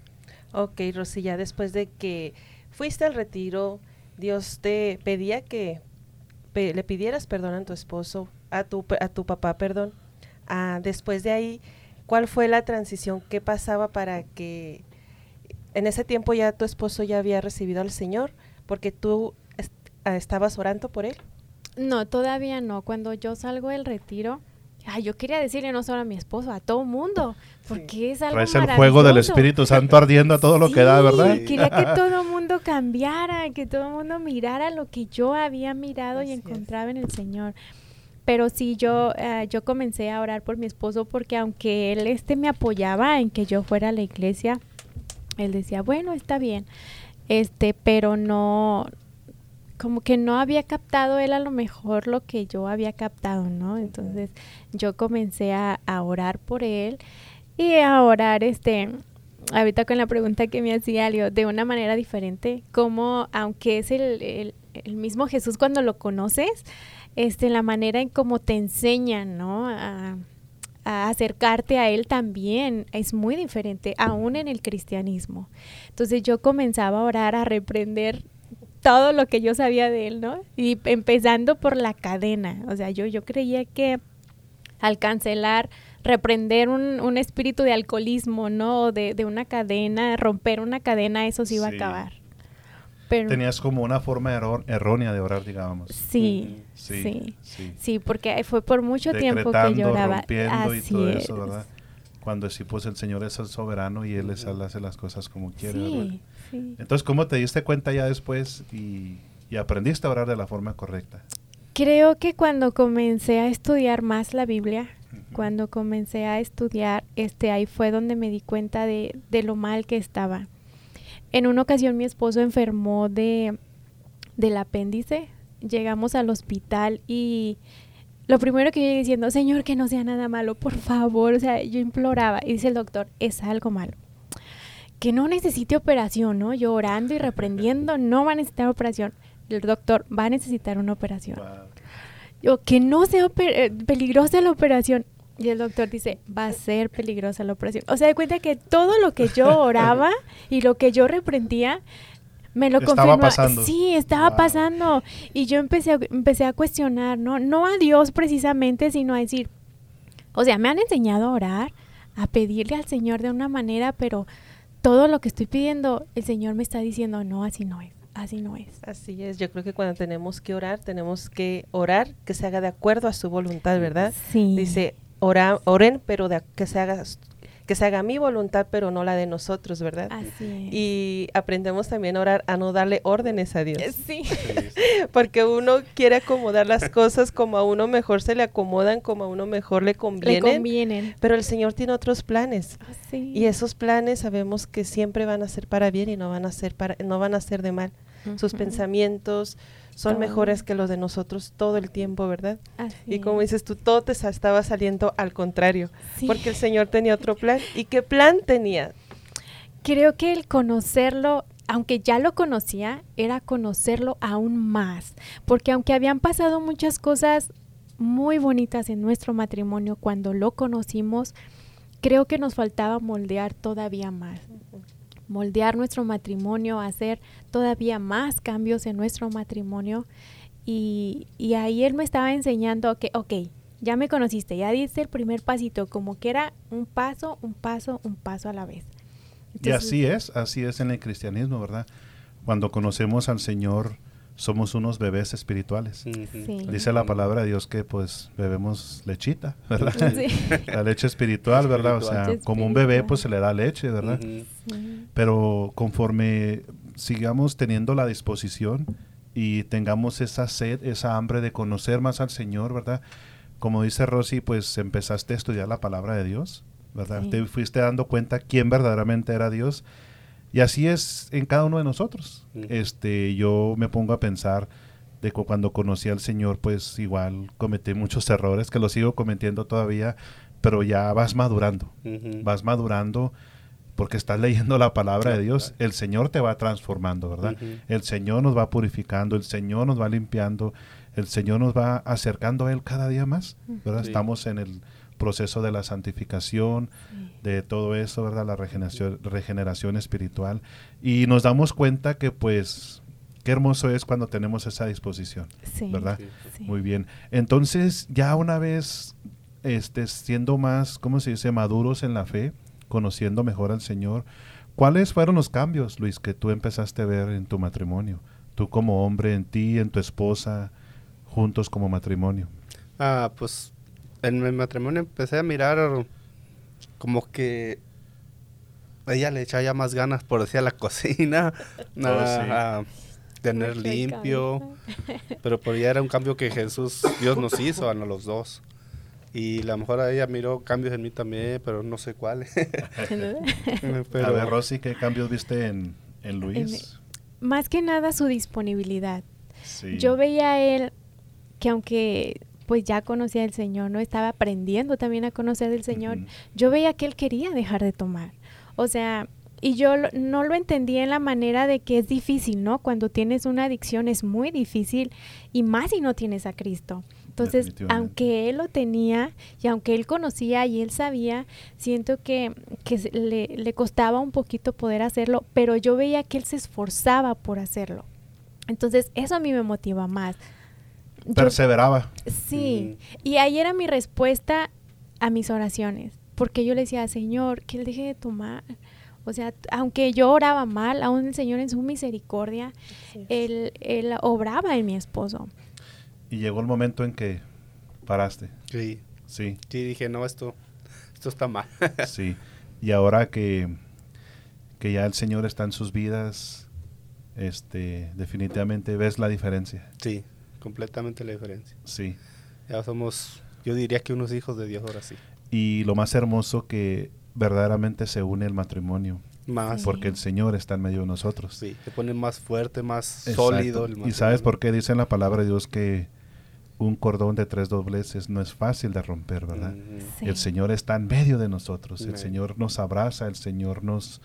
Ok, Rosy, ya después de que fuiste al retiro, Dios te pedía que le pidieras perdón a tu esposo, a tu papá, perdón. Después de ahí, ¿cuál fue la transición? ¿Qué pasaba para que en ese tiempo ya tu esposo ya había recibido al Señor? Porque tú estabas orando por él. No, todavía no. Cuando yo salgo del retiro, yo quería decirle no solo a mi esposo, a todo mundo, porque es algo maravilloso. Traes el fuego del Espíritu Santo ardiendo a todo lo que da, ¿verdad? Quería que todo el mundo cambiara, que todo el mundo mirara lo que yo había mirado y encontraba en el Señor. Pero sí, yo comencé a orar por mi esposo, porque aunque él me apoyaba en que yo fuera a la iglesia, él decía, bueno, está bien, pero no, como que no había captado él a lo mejor lo que yo había captado, ¿no? Entonces yo comencé a orar por él y a orar, ahorita con la pregunta que me hacía Leo, de una manera diferente, como aunque es el mismo Jesús cuando lo conoces, la manera en cómo te enseñan, ¿no? A acercarte a él también es muy diferente, aún en el cristianismo. Entonces yo comenzaba a orar, a reprender todo lo que yo sabía de él, ¿no? Y empezando por la cadena. O sea, yo creía que al cancelar, reprender un espíritu de alcoholismo, ¿no? De una cadena, romper una cadena, eso se iba a acabar. Pero tenías como una forma errónea de orar, digamos. Sí, porque fue por mucho tiempo que yo oraba. Rompiendo y todo eso, ¿verdad? Cuando sí, pues el Señor es el soberano y Él hace las cosas como quiere, ¿verdad? Sí. Entonces, ¿cómo te diste cuenta ya después y aprendiste a orar de la forma correcta? Creo que cuando comencé a estudiar más la Biblia, cuando comencé a estudiar, ahí fue donde me di cuenta de lo mal que estaba. En una ocasión mi esposo enfermó del apéndice, llegamos al hospital y lo primero que yo iba diciendo, Señor, que no sea nada malo, por favor, o sea, yo imploraba, y dice el doctor, es algo malo. Que no necesite operación, ¿no? Yo orando y reprendiendo, no va a necesitar operación. El doctor va a necesitar una operación. Wow. Yo, que no sea peligrosa la operación. Y el doctor dice, va a ser peligrosa la operación. O sea, de cuenta que todo lo que yo oraba y lo que yo reprendía, me lo confirmó. Pasando. Sí, estaba pasando. Y yo empecé a cuestionar, no a Dios precisamente, sino a decir, o sea, me han enseñado a orar, a pedirle al Señor de una manera, pero todo lo que estoy pidiendo, el Señor me está diciendo, no, así no es. Así no es. Así es, yo creo que cuando tenemos que orar que se haga de acuerdo a su voluntad, ¿verdad? Sí. Dice, oren, pero que se haga mi voluntad, pero no la de nosotros, ¿verdad? Así es. Y aprendemos también a orar, a no darle órdenes a Dios. Sí. Porque uno quiere acomodar las cosas como a uno mejor se le acomodan, como a uno mejor le convienen. Pero el Señor tiene otros planes. Sí. Y esos planes sabemos que siempre van a ser para bien y no van a ser de mal. Sus pensamientos son mejores que los de nosotros todo el tiempo, ¿verdad? Así y como dices tú, todo te estaba saliendo al contrario, sí. Porque el Señor tenía otro plan. ¿Y qué plan tenía? creo que el conocerlo, aunque ya lo conocía, era conocerlo aún más. Porque aunque habían pasado muchas cosas muy bonitas en nuestro matrimonio cuando lo conocimos, creo que nos faltaba moldear todavía más. Moldear nuestro matrimonio, hacer todavía más cambios en nuestro matrimonio. Y ahí él me estaba enseñando que, ok, ya me conociste, ya diste el primer pasito, como que era un paso a la vez. Entonces, y así es en el cristianismo, ¿verdad? Cuando conocemos al Señor, somos unos bebés espirituales. Sí. Dice la palabra de Dios que pues bebemos lechita, ¿verdad? Sí. La leche espiritual, ¿verdad? O sea, como un bebé pues se le da leche, ¿verdad? Sí. Pero conforme sigamos teniendo la disposición y tengamos esa sed, esa hambre de conocer más al Señor, ¿verdad? Como dice Rosy, pues empezaste a estudiar la palabra de Dios, ¿verdad? Sí. Te fuiste dando cuenta quién verdaderamente era Dios. Y así es en cada uno de nosotros. Yo me pongo a pensar de que cuando conocí al Señor, pues igual cometí muchos errores, que los sigo cometiendo todavía, pero ya vas madurando. Vas madurando porque estás leyendo la palabra de Dios. El Señor te va transformando, ¿verdad? El Señor nos va purificando, el Señor nos va limpiando, el Señor nos va acercando a Él cada día más, ¿verdad? Sí. Estamos en el proceso de la santificación, de todo eso, ¿verdad? La regeneración espiritual. Y nos damos cuenta que, pues, qué hermoso es cuando tenemos esa disposición, ¿verdad? Sí. Muy bien. Entonces, ya una vez siendo más, ¿cómo se dice?, maduros en la fe, conociendo mejor al Señor, ¿cuáles fueron los cambios, Luis, que tú empezaste a ver en tu matrimonio? Tú como hombre, en ti, en tu esposa, juntos como matrimonio. Pues en mi matrimonio empecé a mirar como que ella le echaba ya más ganas por decir a la cocina, a tener limpio, pero por ella era un cambio que Dios nos hizo a los dos. Y a lo mejor ella miró cambios en mí también, pero no sé cuáles. A ver, Rosy, ¿qué cambios viste en Luis? Más que nada su disponibilidad. Sí. Yo veía a él que aunque pues ya conocía al Señor, ¿no? Estaba aprendiendo también a conocer al Señor. Yo veía que él quería dejar de tomar. O sea, y yo no lo entendía en la manera de que es difícil, ¿no? Cuando tienes una adicción es muy difícil, y más si no tienes a Cristo. Entonces, aunque él lo tenía y aunque él conocía y él sabía, siento que le costaba un poquito poder hacerlo, pero yo veía que él se esforzaba por hacerlo. Entonces, eso a mí me motiva más. Perseveraba. Sí, y ahí era mi respuesta a mis oraciones, porque yo le decía, Señor, que él deje de tomar. O sea, aunque yo oraba mal, aún el Señor en su misericordia, él obraba en mi esposo. Y llegó el momento en que paraste. Sí. Sí, dije, no, esto está mal. Sí, y ahora que ya el Señor está en sus vidas, definitivamente ves la diferencia. Sí, completamente la diferencia. Sí. Ya somos, yo diría que unos hijos de Dios ahora sí. Y lo más hermoso que verdaderamente se une el matrimonio. Más. Porque el Señor está en medio de nosotros. Sí, se pone más fuerte, más sólido el matrimonio. ¿Y sabes por qué dice en la palabra de Dios que un cordón de 3 dobleces no es fácil de romper, ¿verdad? Sí. El Señor está en medio de nosotros. El Señor nos abraza, el Señor nos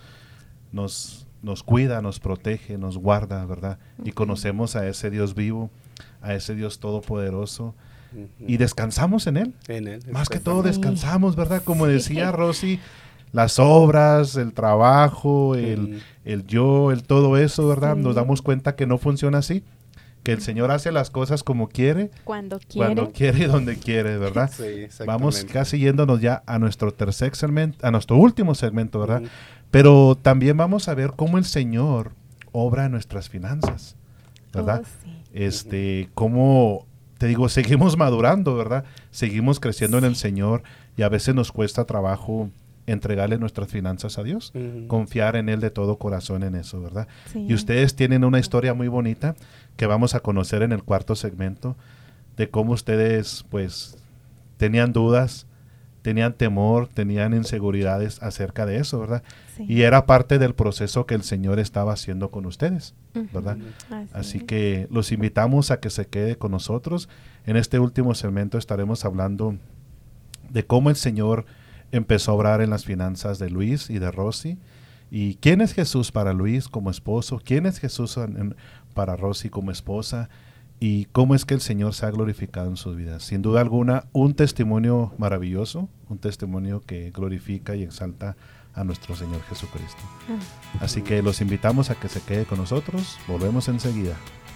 cuida, nos protege, nos guarda, ¿verdad? Y conocemos a ese Dios vivo, a ese Dios todopoderoso, y descansamos en Él. Más que todo descansamos, ¿verdad? Como decía Rosy, las obras, el trabajo, el todo eso, ¿verdad? Nos damos cuenta que no funciona así, que el Señor hace las cosas como quiere, cuando quiere y donde quiere, ¿verdad? Sí, exactamente. Vamos casi yéndonos ya a nuestro tercer segmento, a nuestro último segmento, ¿verdad? Pero también vamos a ver cómo el Señor obra en nuestras finanzas, ¿verdad? Cómo, te digo, seguimos madurando, ¿verdad? Seguimos creciendo en el Señor, y a veces nos cuesta trabajo entregarle nuestras finanzas a Dios, confiar en Él de todo corazón en eso, ¿verdad? Sí. Y ustedes tienen una historia muy bonita que vamos a conocer en el cuarto segmento, de cómo ustedes pues tenían dudas, tenían temor, tenían inseguridades acerca de eso, ¿verdad? Sí. Y era parte del proceso que el Señor estaba haciendo con ustedes, ¿verdad? Así que los invitamos a que se quede con nosotros. En este último segmento estaremos hablando de cómo el Señor empezó a obrar en las finanzas de Luis y de Rosy, ¿Y quién es Jesús para Luis como esposo? ¿Quién es Jesús para Rosy como esposa? ¿Y cómo es que el Señor se ha glorificado en sus vidas? Sin duda alguna, un testimonio maravilloso, un testimonio que glorifica y exalta a nuestro Señor Jesucristo. Así que los invitamos a que se quede con nosotros. Volvemos enseguida.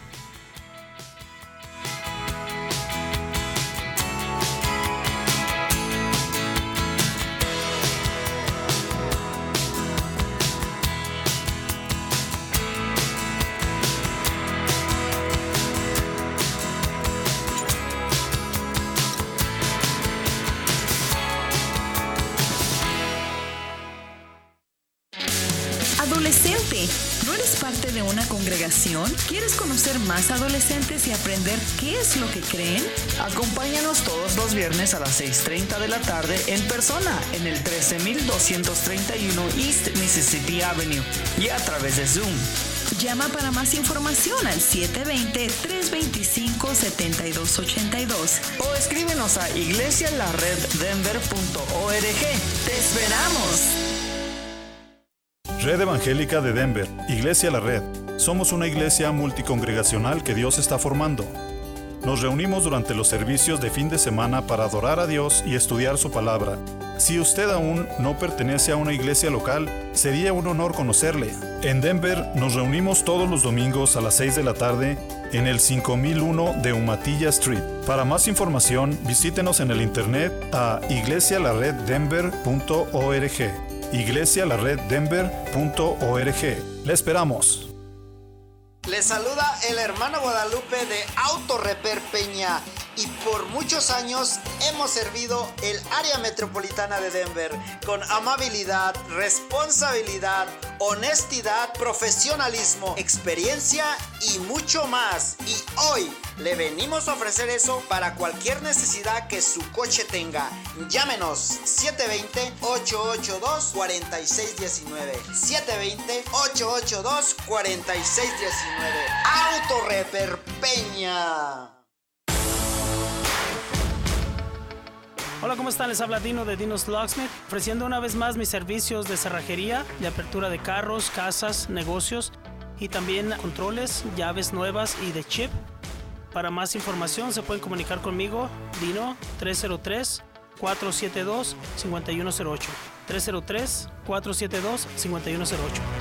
Adolescente, ¿no eres parte de una congregación? ¿Quieres conocer más adolescentes y aprender qué es lo que creen? Acompáñanos todos los viernes a las 6:30 de la tarde en persona en el 13231 East Mississippi Avenue y a través de Zoom. Llama para más información al 720-325-7282 o escríbenos a iglesialareddenver.org. ¡Te esperamos! Red Evangélica de Denver, Iglesia La Red. Somos una iglesia multicongregacional que Dios está formando. Nos reunimos durante los servicios de fin de semana para adorar a Dios y estudiar su palabra. Si usted aún no pertenece a una iglesia local, sería un honor conocerle. En Denver nos reunimos todos los domingos a las 6 de la tarde en el 5001 de Umatilla Street. Para más información, visítenos en el internet a iglesialareddenver.org. iglesialareddenver.org. ¡Le esperamos! Les saluda el hermano Guadalupe de Auto Repair Peña y por muchos años hemos servido el área metropolitana de Denver con amabilidad, responsabilidad, honestidad, profesionalismo, experiencia y mucho más. Y hoy le venimos a ofrecer eso para cualquier necesidad que su coche tenga. Llámenos 720-882-4619. 720-882-4619. Auto Repair Peña. Hola, ¿cómo están? Les habla Dino de Dino's Locksmith, ofreciendo una vez más mis servicios de cerrajería, de apertura de carros, casas, negocios y también controles, llaves nuevas y de chip. Para más información se pueden comunicar conmigo, Dino, 303-472-5108. 303-472-5108.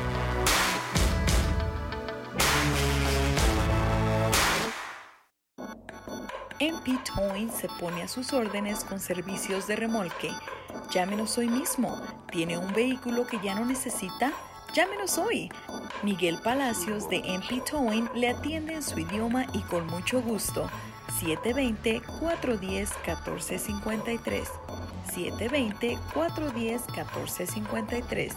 MP Towing se pone a sus órdenes con servicios de remolque. Llámenos hoy mismo. ¿Tiene un vehículo que ya no necesita? Llámenos hoy. Miguel Palacios de MP Towing le atiende en su idioma y con mucho gusto. 720-410-1453. 720-410-1453.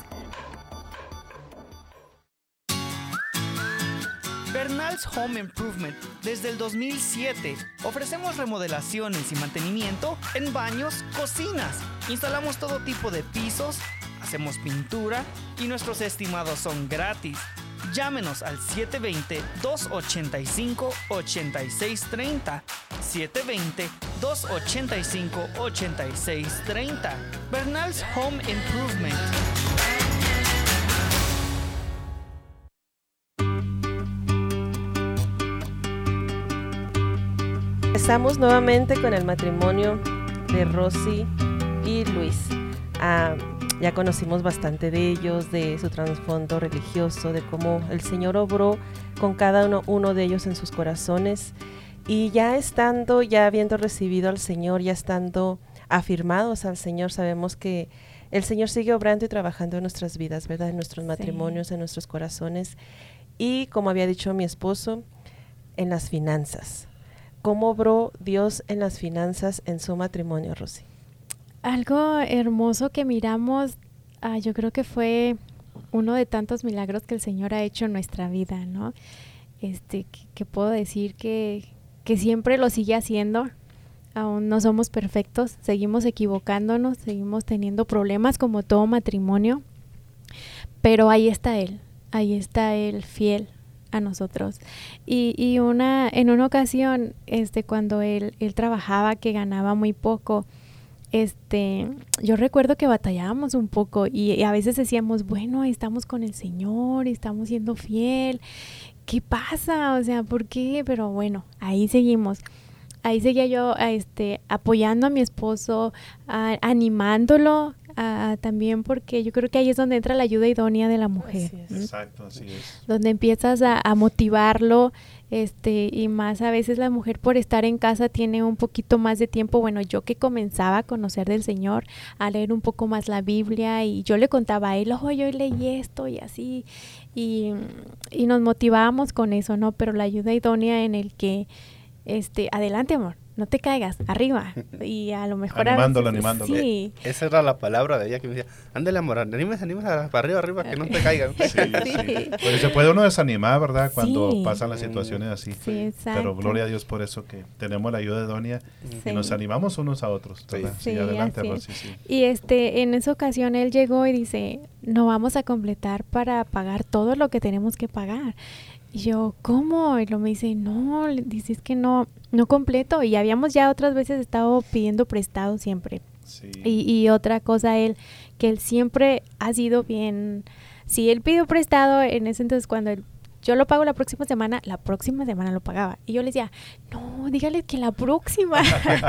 Bernal's Home Improvement. Desde el 2007 ofrecemos remodelaciones y mantenimiento en baños, cocinas. Instalamos todo tipo de pisos, hacemos pintura y nuestros estimados son gratis. Llámenos al 720-285-8630. 720-285-8630. Bernal's Home Improvement. Estamos nuevamente con el matrimonio de Rosy y Luis. Ya conocimos bastante de ellos, de su trasfondo religioso, de cómo el Señor obró con cada uno de ellos en sus corazones. Y ya habiendo recibido al Señor, ya estando afirmados al Señor, sabemos que el Señor sigue obrando y trabajando en nuestras vidas, ¿verdad? En nuestros matrimonios, en nuestros corazones. Y como había dicho mi esposo, en las finanzas. ¿Cómo obró Dios en las finanzas en su matrimonio, Rosy? Algo hermoso que miramos, yo creo que fue uno de tantos milagros que el Señor ha hecho en nuestra vida, ¿no? Que puedo decir que siempre lo sigue haciendo. Aún no somos perfectos, seguimos equivocándonos, seguimos teniendo problemas como todo matrimonio, pero ahí está Él fiel a nosotros. Y en una ocasión, cuando él trabajaba, que ganaba muy poco, yo recuerdo que batallábamos un poco y a veces decíamos, bueno, estamos con el Señor, estamos siendo fiel, ¿qué pasa? O sea, ¿por qué? Pero bueno, ahí seguimos. Ahí seguía yo apoyando a mi esposo, animándolo también, porque yo creo que ahí es donde entra la ayuda idónea de la mujer. Así es. Exacto, así es. Donde empiezas a motivarlo, y más a veces la mujer por estar en casa tiene un poquito más de tiempo. Bueno, yo que comenzaba a conocer del Señor, a leer un poco más la Biblia, y yo le contaba a él, yo leí esto y así, y nos motivábamos con eso, ¿no? Pero la ayuda idónea en el que adelante, amor, no te caigas, arriba. Y a lo mejor animándolo. Sí. Esa era la palabra de ella que me decía, ándale, amor, anímese para arriba, que no te caigas. Sí. Porque se puede uno desanimar, ¿verdad? Cuando pasan las situaciones así. Sí, exacto. Pero gloria a Dios por eso que tenemos la ayuda idónea y nos animamos unos a otros, ¿verdad? Sí, adelante, Rosy. Sí. Y en esa ocasión él llegó y dice, no vamos a completar para pagar todo lo que tenemos que pagar. Y yo, ¿cómo? Y lo me dice, no, dice, es que no completo. Y habíamos ya otras veces estado pidiendo prestado siempre. Sí. Y otra cosa, que él siempre ha sido bien. Si él pidió prestado, en ese entonces cuando yo lo pago la próxima semana lo pagaba. Y yo le decía, no, dígale que la próxima.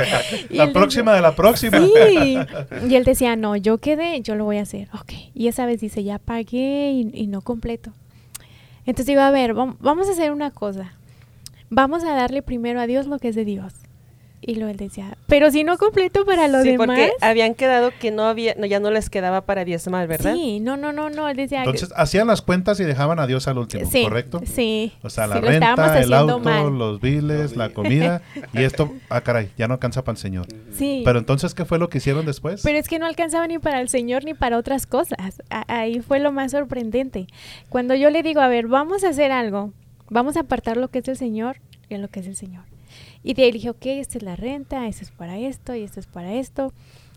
La próxima de la próxima. Sí. Y él decía, no, yo lo voy a hacer. Ok. Y esa vez dice, ya pagué y no completo. Entonces digo, a ver, vamos a hacer una cosa. Vamos a darle primero a Dios lo que es de Dios. Y luego él decía, pero si no completo para lo demás. Porque habían quedado que ya no les quedaba para diezmar, ¿verdad? Sí, no, él decía. Entonces hacían las cuentas y dejaban a Dios al último, sí, ¿correcto? Sí. O sea, la renta, el auto, los biles, la comida, y esto, caray, ya no alcanza para el Señor. Sí. Pero entonces, ¿qué fue lo que hicieron después? Pero es que no alcanzaba ni para el Señor ni para otras cosas. Ahí fue lo más sorprendente. Cuando yo le digo, a ver, vamos a hacer algo, vamos a apartar lo que es del Señor y lo que es el Señor. Y de ahí dije, ok, esta es la renta, esto es para esto y esto es para esto.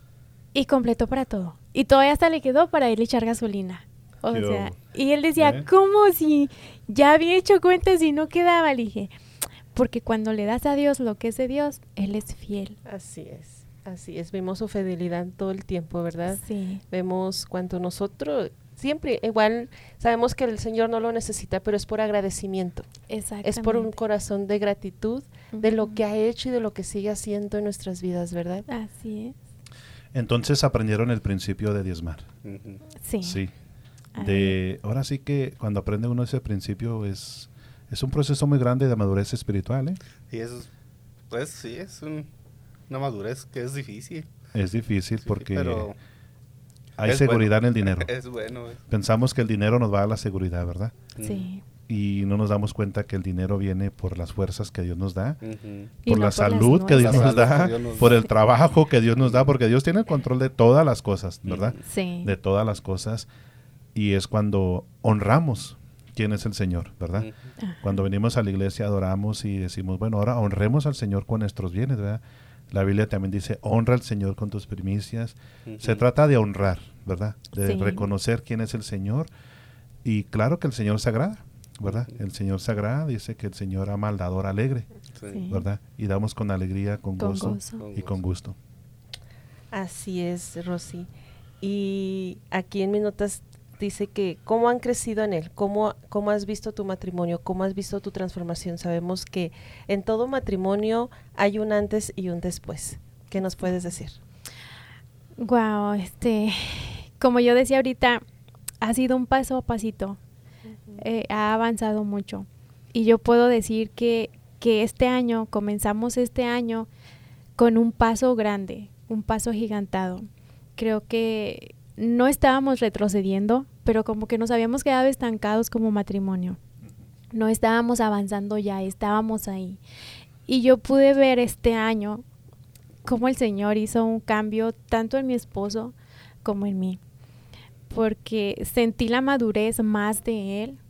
Y completó para todo. Y todavía hasta le quedó para ir a echar gasolina. O sea, y él decía, ¿cómo si ya había hecho cuentas y no quedaba? Le dije, porque cuando le das a Dios lo que es de Dios, Él es fiel. Así es. Vemos su fidelidad todo el tiempo, ¿verdad? Sí. Vemos cuando nosotros... Siempre, igual, sabemos que el Señor no lo necesita, pero es por agradecimiento. Exactamente. Es por un corazón de gratitud de lo que ha hecho y de lo que sigue haciendo en nuestras vidas, ¿verdad? Así es. Entonces aprendieron el principio de diezmar. Sí. Ahora sí que cuando aprende uno ese principio es un proceso muy grande de madurez espiritual, ¿eh? Y eso, pues sí, es una madurez que es difícil. Es difícil porque... Pero hay seguridad en el dinero. Es bueno. Pensamos que el dinero nos va a dar la seguridad, ¿verdad? Sí. Y no nos damos cuenta que el dinero viene por las fuerzas que Dios nos da, por la salud que Dios nos da, por el trabajo que Dios nos da, porque Dios tiene el control de todas las cosas, ¿verdad? Sí. De todas las cosas. Y es cuando honramos quién es el Señor, ¿verdad? Cuando venimos a la iglesia adoramos y decimos, bueno, ahora honremos al Señor con nuestros bienes, ¿verdad? La Biblia también dice, honra al Señor con tus primicias. Se trata de honrar, ¿verdad? De reconocer quién es el Señor. Y claro que el Señor se agrada, ¿verdad? El Señor se agrada, dice que el Señor ama al dador alegre, ¿verdad? Y damos con alegría, con gozo y con gusto. Así es, Rosy. Y aquí en mis notas dice que cómo han crecido en él, cómo has visto tu matrimonio, cómo has visto tu transformación. Sabemos que en todo matrimonio hay un antes y un después. ¿Qué nos puedes decir? Wow, como yo decía ahorita, ha sido un paso a pasito. Ha avanzado mucho. Y yo puedo decir que comenzamos este año con un paso grande, un paso agigantado. Creo que no estábamos retrocediendo, pero como que nos habíamos quedado estancados como matrimonio. No estábamos avanzando ya, estábamos ahí. Y yo pude ver este año cómo el Señor hizo un cambio tanto en mi esposo como en mí. Porque sentí la madurez más de Él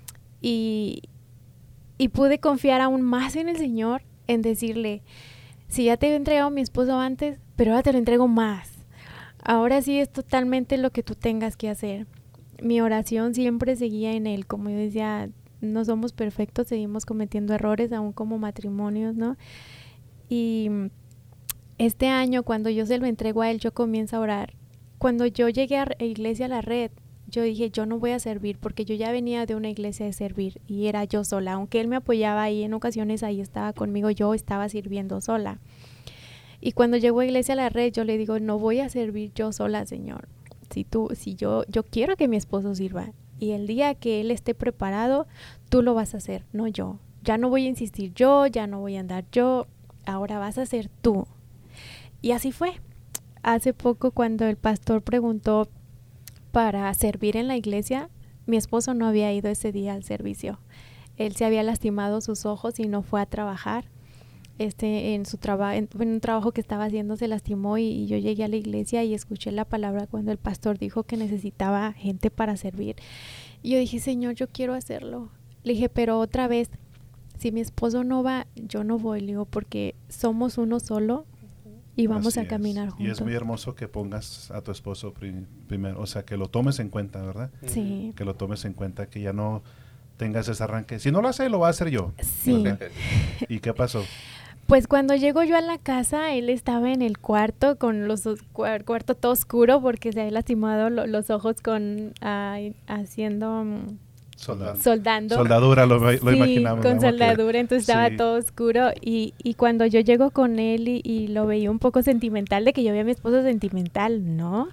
y pude confiar aún más en el Señor, en decirle, si ya te he entregado a mi esposo antes, pero ahora te lo entrego más. Ahora sí es totalmente lo que tú tengas que hacer. Mi oración siempre seguía en Él. Como yo decía, no somos perfectos, seguimos cometiendo errores aún como matrimonios, ¿no? Y este año, cuando yo se lo entrego a él, yo comienzo a orar. Cuando yo llegué a Iglesia La Red, yo dije, yo no voy a servir, porque yo ya venía de una iglesia de servir y era yo sola. Aunque él me apoyaba ahí, en ocasiones ahí estaba conmigo, yo estaba sirviendo sola. Y cuando llegó a Iglesia La Red, yo le digo, no voy a servir yo sola, Señor. Yo quiero que mi esposo sirva. Y el día que él esté preparado, tú lo vas a hacer, no yo. Ya no voy a insistir yo, ya no voy a andar yo, ahora vas a ser tú. Y así fue. Hace poco, cuando el pastor preguntó para servir en la iglesia, mi esposo no había ido ese día al servicio. Él se había lastimado sus ojos y no fue a trabajar. En un trabajo que estaba haciendo se lastimó y yo llegué a la iglesia y escuché la palabra cuando el pastor dijo que necesitaba gente para servir. Y yo dije, Señor, yo quiero hacerlo. Le dije, pero otra vez, si mi esposo no va, yo no voy. Le digo, porque somos uno solo y vamos a caminar juntos. Y es muy hermoso que pongas a tu esposo primero, o sea, que lo tomes en cuenta, ¿verdad? Sí. Que lo tomes en cuenta, que ya no tengas ese arranque. Si no lo hace, lo va a hacer yo. Sí. ¿Verdad? ¿Y qué pasó? Pues cuando llego yo a la casa, él estaba en el cuarto con cuarto todo oscuro porque se había lastimado los ojos haciendo soldando. Soldadura, lo imaginamos. Con soldadura, entonces estaba todo oscuro y cuando yo llego con él y lo veía un poco sentimental, de que yo veía a mi esposo sentimental, ¿no?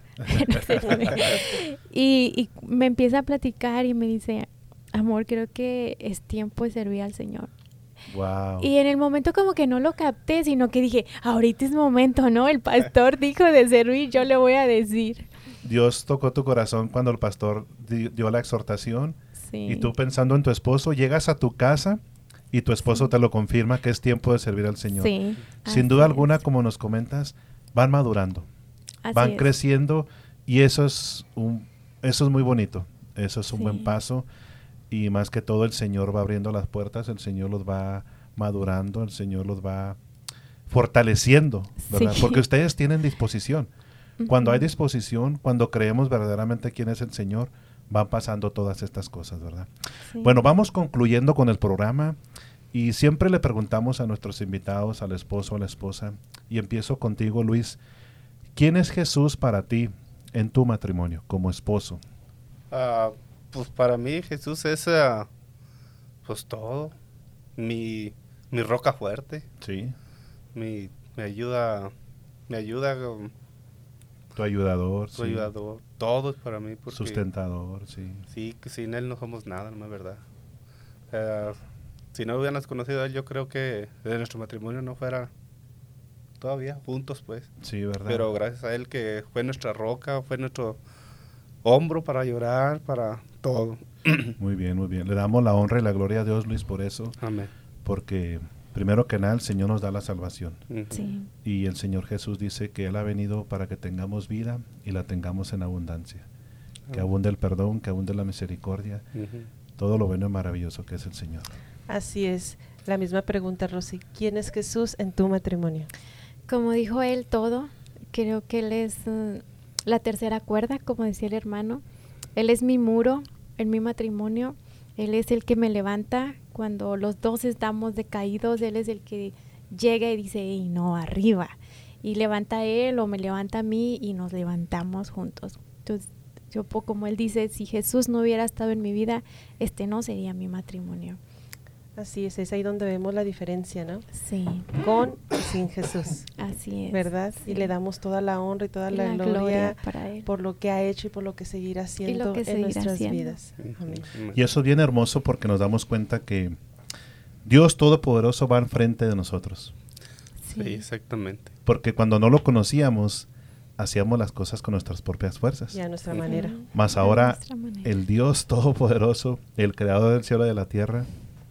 y me empieza a platicar y me dice, amor, creo que es tiempo de servir al Señor. Wow. Y en el momento como que no lo capté, sino que dije, ahorita es momento, ¿no? El pastor dijo de servir, yo le voy a decir. Dios tocó tu corazón cuando el pastor dio la exhortación. Sí. Y tú pensando en tu esposo, llegas a tu casa y tu esposo te lo confirma que es tiempo de servir al Señor. Sí, sin duda alguna, como nos comentas, van madurando, van creciendo y eso es muy bonito, eso es un buen paso. Y más que todo el Señor va abriendo las puertas, el Señor los va madurando, el Señor los va fortaleciendo, ¿verdad? Porque ustedes tienen disposición. Cuando hay disposición, cuando creemos verdaderamente quién es el Señor, van pasando todas estas cosas, ¿verdad? Sí. Bueno, vamos concluyendo con el programa y siempre le preguntamos a nuestros invitados, al esposo, a la esposa, y empiezo contigo, Luis. ¿Quién es Jesús para ti en tu matrimonio como esposo? Pues para mí Jesús es pues todo, mi roca fuerte. Sí. Me ayuda. Tu ayudador. Tu ayudador. Todo es para mí. Porque, sustentador, sí. Sí, que sin él no somos nada, no es verdad. Si no hubieras conocido a él, yo creo que de nuestro matrimonio no fuera todavía juntos, pues. Sí, verdad. Pero gracias a él que fue nuestra roca, fue nuestro hombro para llorar, para todo. Muy bien, muy bien. Le damos la honra y la gloria a Dios, Luis, por eso. Amén. Porque primero que nada el Señor nos da la salvación. Sí. Y el Señor Jesús dice que Él ha venido para que tengamos vida y la tengamos en abundancia. Que abunde el perdón, que abunde la misericordia. Todo lo bueno y maravilloso que es el Señor. Así es. La misma pregunta, Rosy. ¿Quién es Jesús en tu matrimonio? Como dijo él, todo. Creo que Él es la tercera cuerda, como decía el hermano. Él es mi muro en mi matrimonio. Él es el que me levanta cuando los dos estamos decaídos. Él es el que llega y dice, hey, no, arriba. Y levanta a él o me levanta a mí y nos levantamos juntos. Entonces, yo, como él dice, si Jesús no hubiera estado en mi vida, no sería mi matrimonio. Así es ahí donde vemos la diferencia, ¿no? Sí. Con y sin Jesús. Así es. ¿Verdad? Sí. Y le damos toda la honra y toda la gloria para él, por lo que ha hecho y por lo que seguirá haciendo en nuestras vidas. Amén. Y eso es bien hermoso porque nos damos cuenta que Dios Todopoderoso va enfrente de nosotros. Sí, exactamente. Porque cuando no lo conocíamos, hacíamos las cosas con nuestras propias fuerzas. Y a nuestra manera. Mas ahora, el Dios Todopoderoso, el Creador del cielo y de la tierra,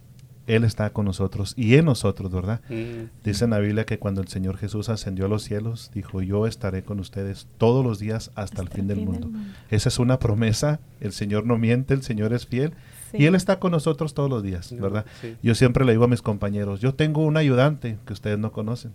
Él está con nosotros y en nosotros, ¿verdad? Dice en la Biblia que cuando el Señor Jesús ascendió a los cielos, dijo, yo estaré con ustedes todos los días hasta el fin del mundo. Esa es una promesa, el Señor no miente, el Señor es fiel. Sí. Y Él está con nosotros todos los días, ¿verdad? Sí. Yo siempre le digo a mis compañeros, yo tengo un ayudante que ustedes no conocen,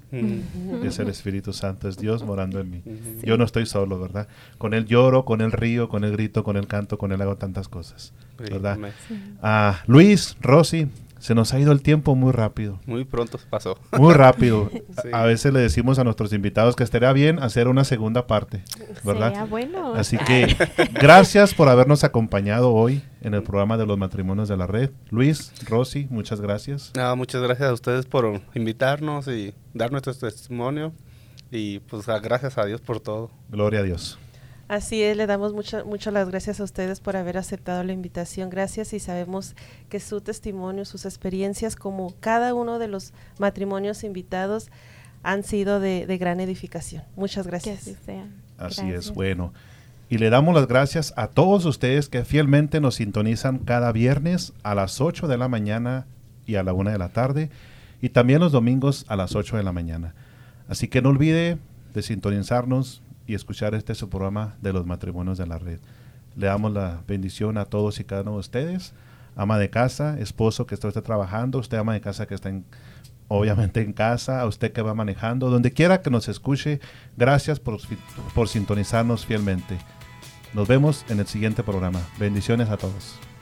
es el Espíritu Santo, es Dios morando en mí. Sí. Yo no estoy solo, ¿verdad? Con Él lloro, con Él río, con Él grito, con Él canto, con Él hago tantas cosas, ¿verdad? Sí. Luis, Rosy, Se nos ha ido el tiempo muy rápido. Muy pronto se pasó. Muy rápido. Sí. A veces le decimos a nuestros invitados que estaría bien hacer una segunda parte, ¿verdad? Sería bueno. Así que gracias por habernos acompañado hoy en el programa de los matrimonios de la red. Luis, Rosy, muchas gracias. Muchas gracias a ustedes por invitarnos y dar nuestro testimonio. Y pues gracias a Dios por todo. Gloria a Dios. Así es, le damos muchas las gracias a ustedes por haber aceptado la invitación. Gracias, y sabemos que su testimonio, sus experiencias, como cada uno de los matrimonios invitados, han sido de gran edificación. Muchas gracias. Que así sea. Así Gracias. es, bueno. Y le damos las gracias a todos ustedes que fielmente nos sintonizan cada viernes a las 8 de la mañana y a la 1 de la tarde, y también los domingos a las 8 de la mañana. Así que no olvide de sintonizarnos y escuchar su programa de los matrimonios de la red. Le damos la bendición a todos y cada uno de ustedes. Ama de casa, esposo que está trabajando, usted ama de casa que está obviamente en casa, a usted que va manejando, donde quiera que nos escuche, gracias por sintonizarnos fielmente. Nos vemos en el siguiente programa. Bendiciones a todos.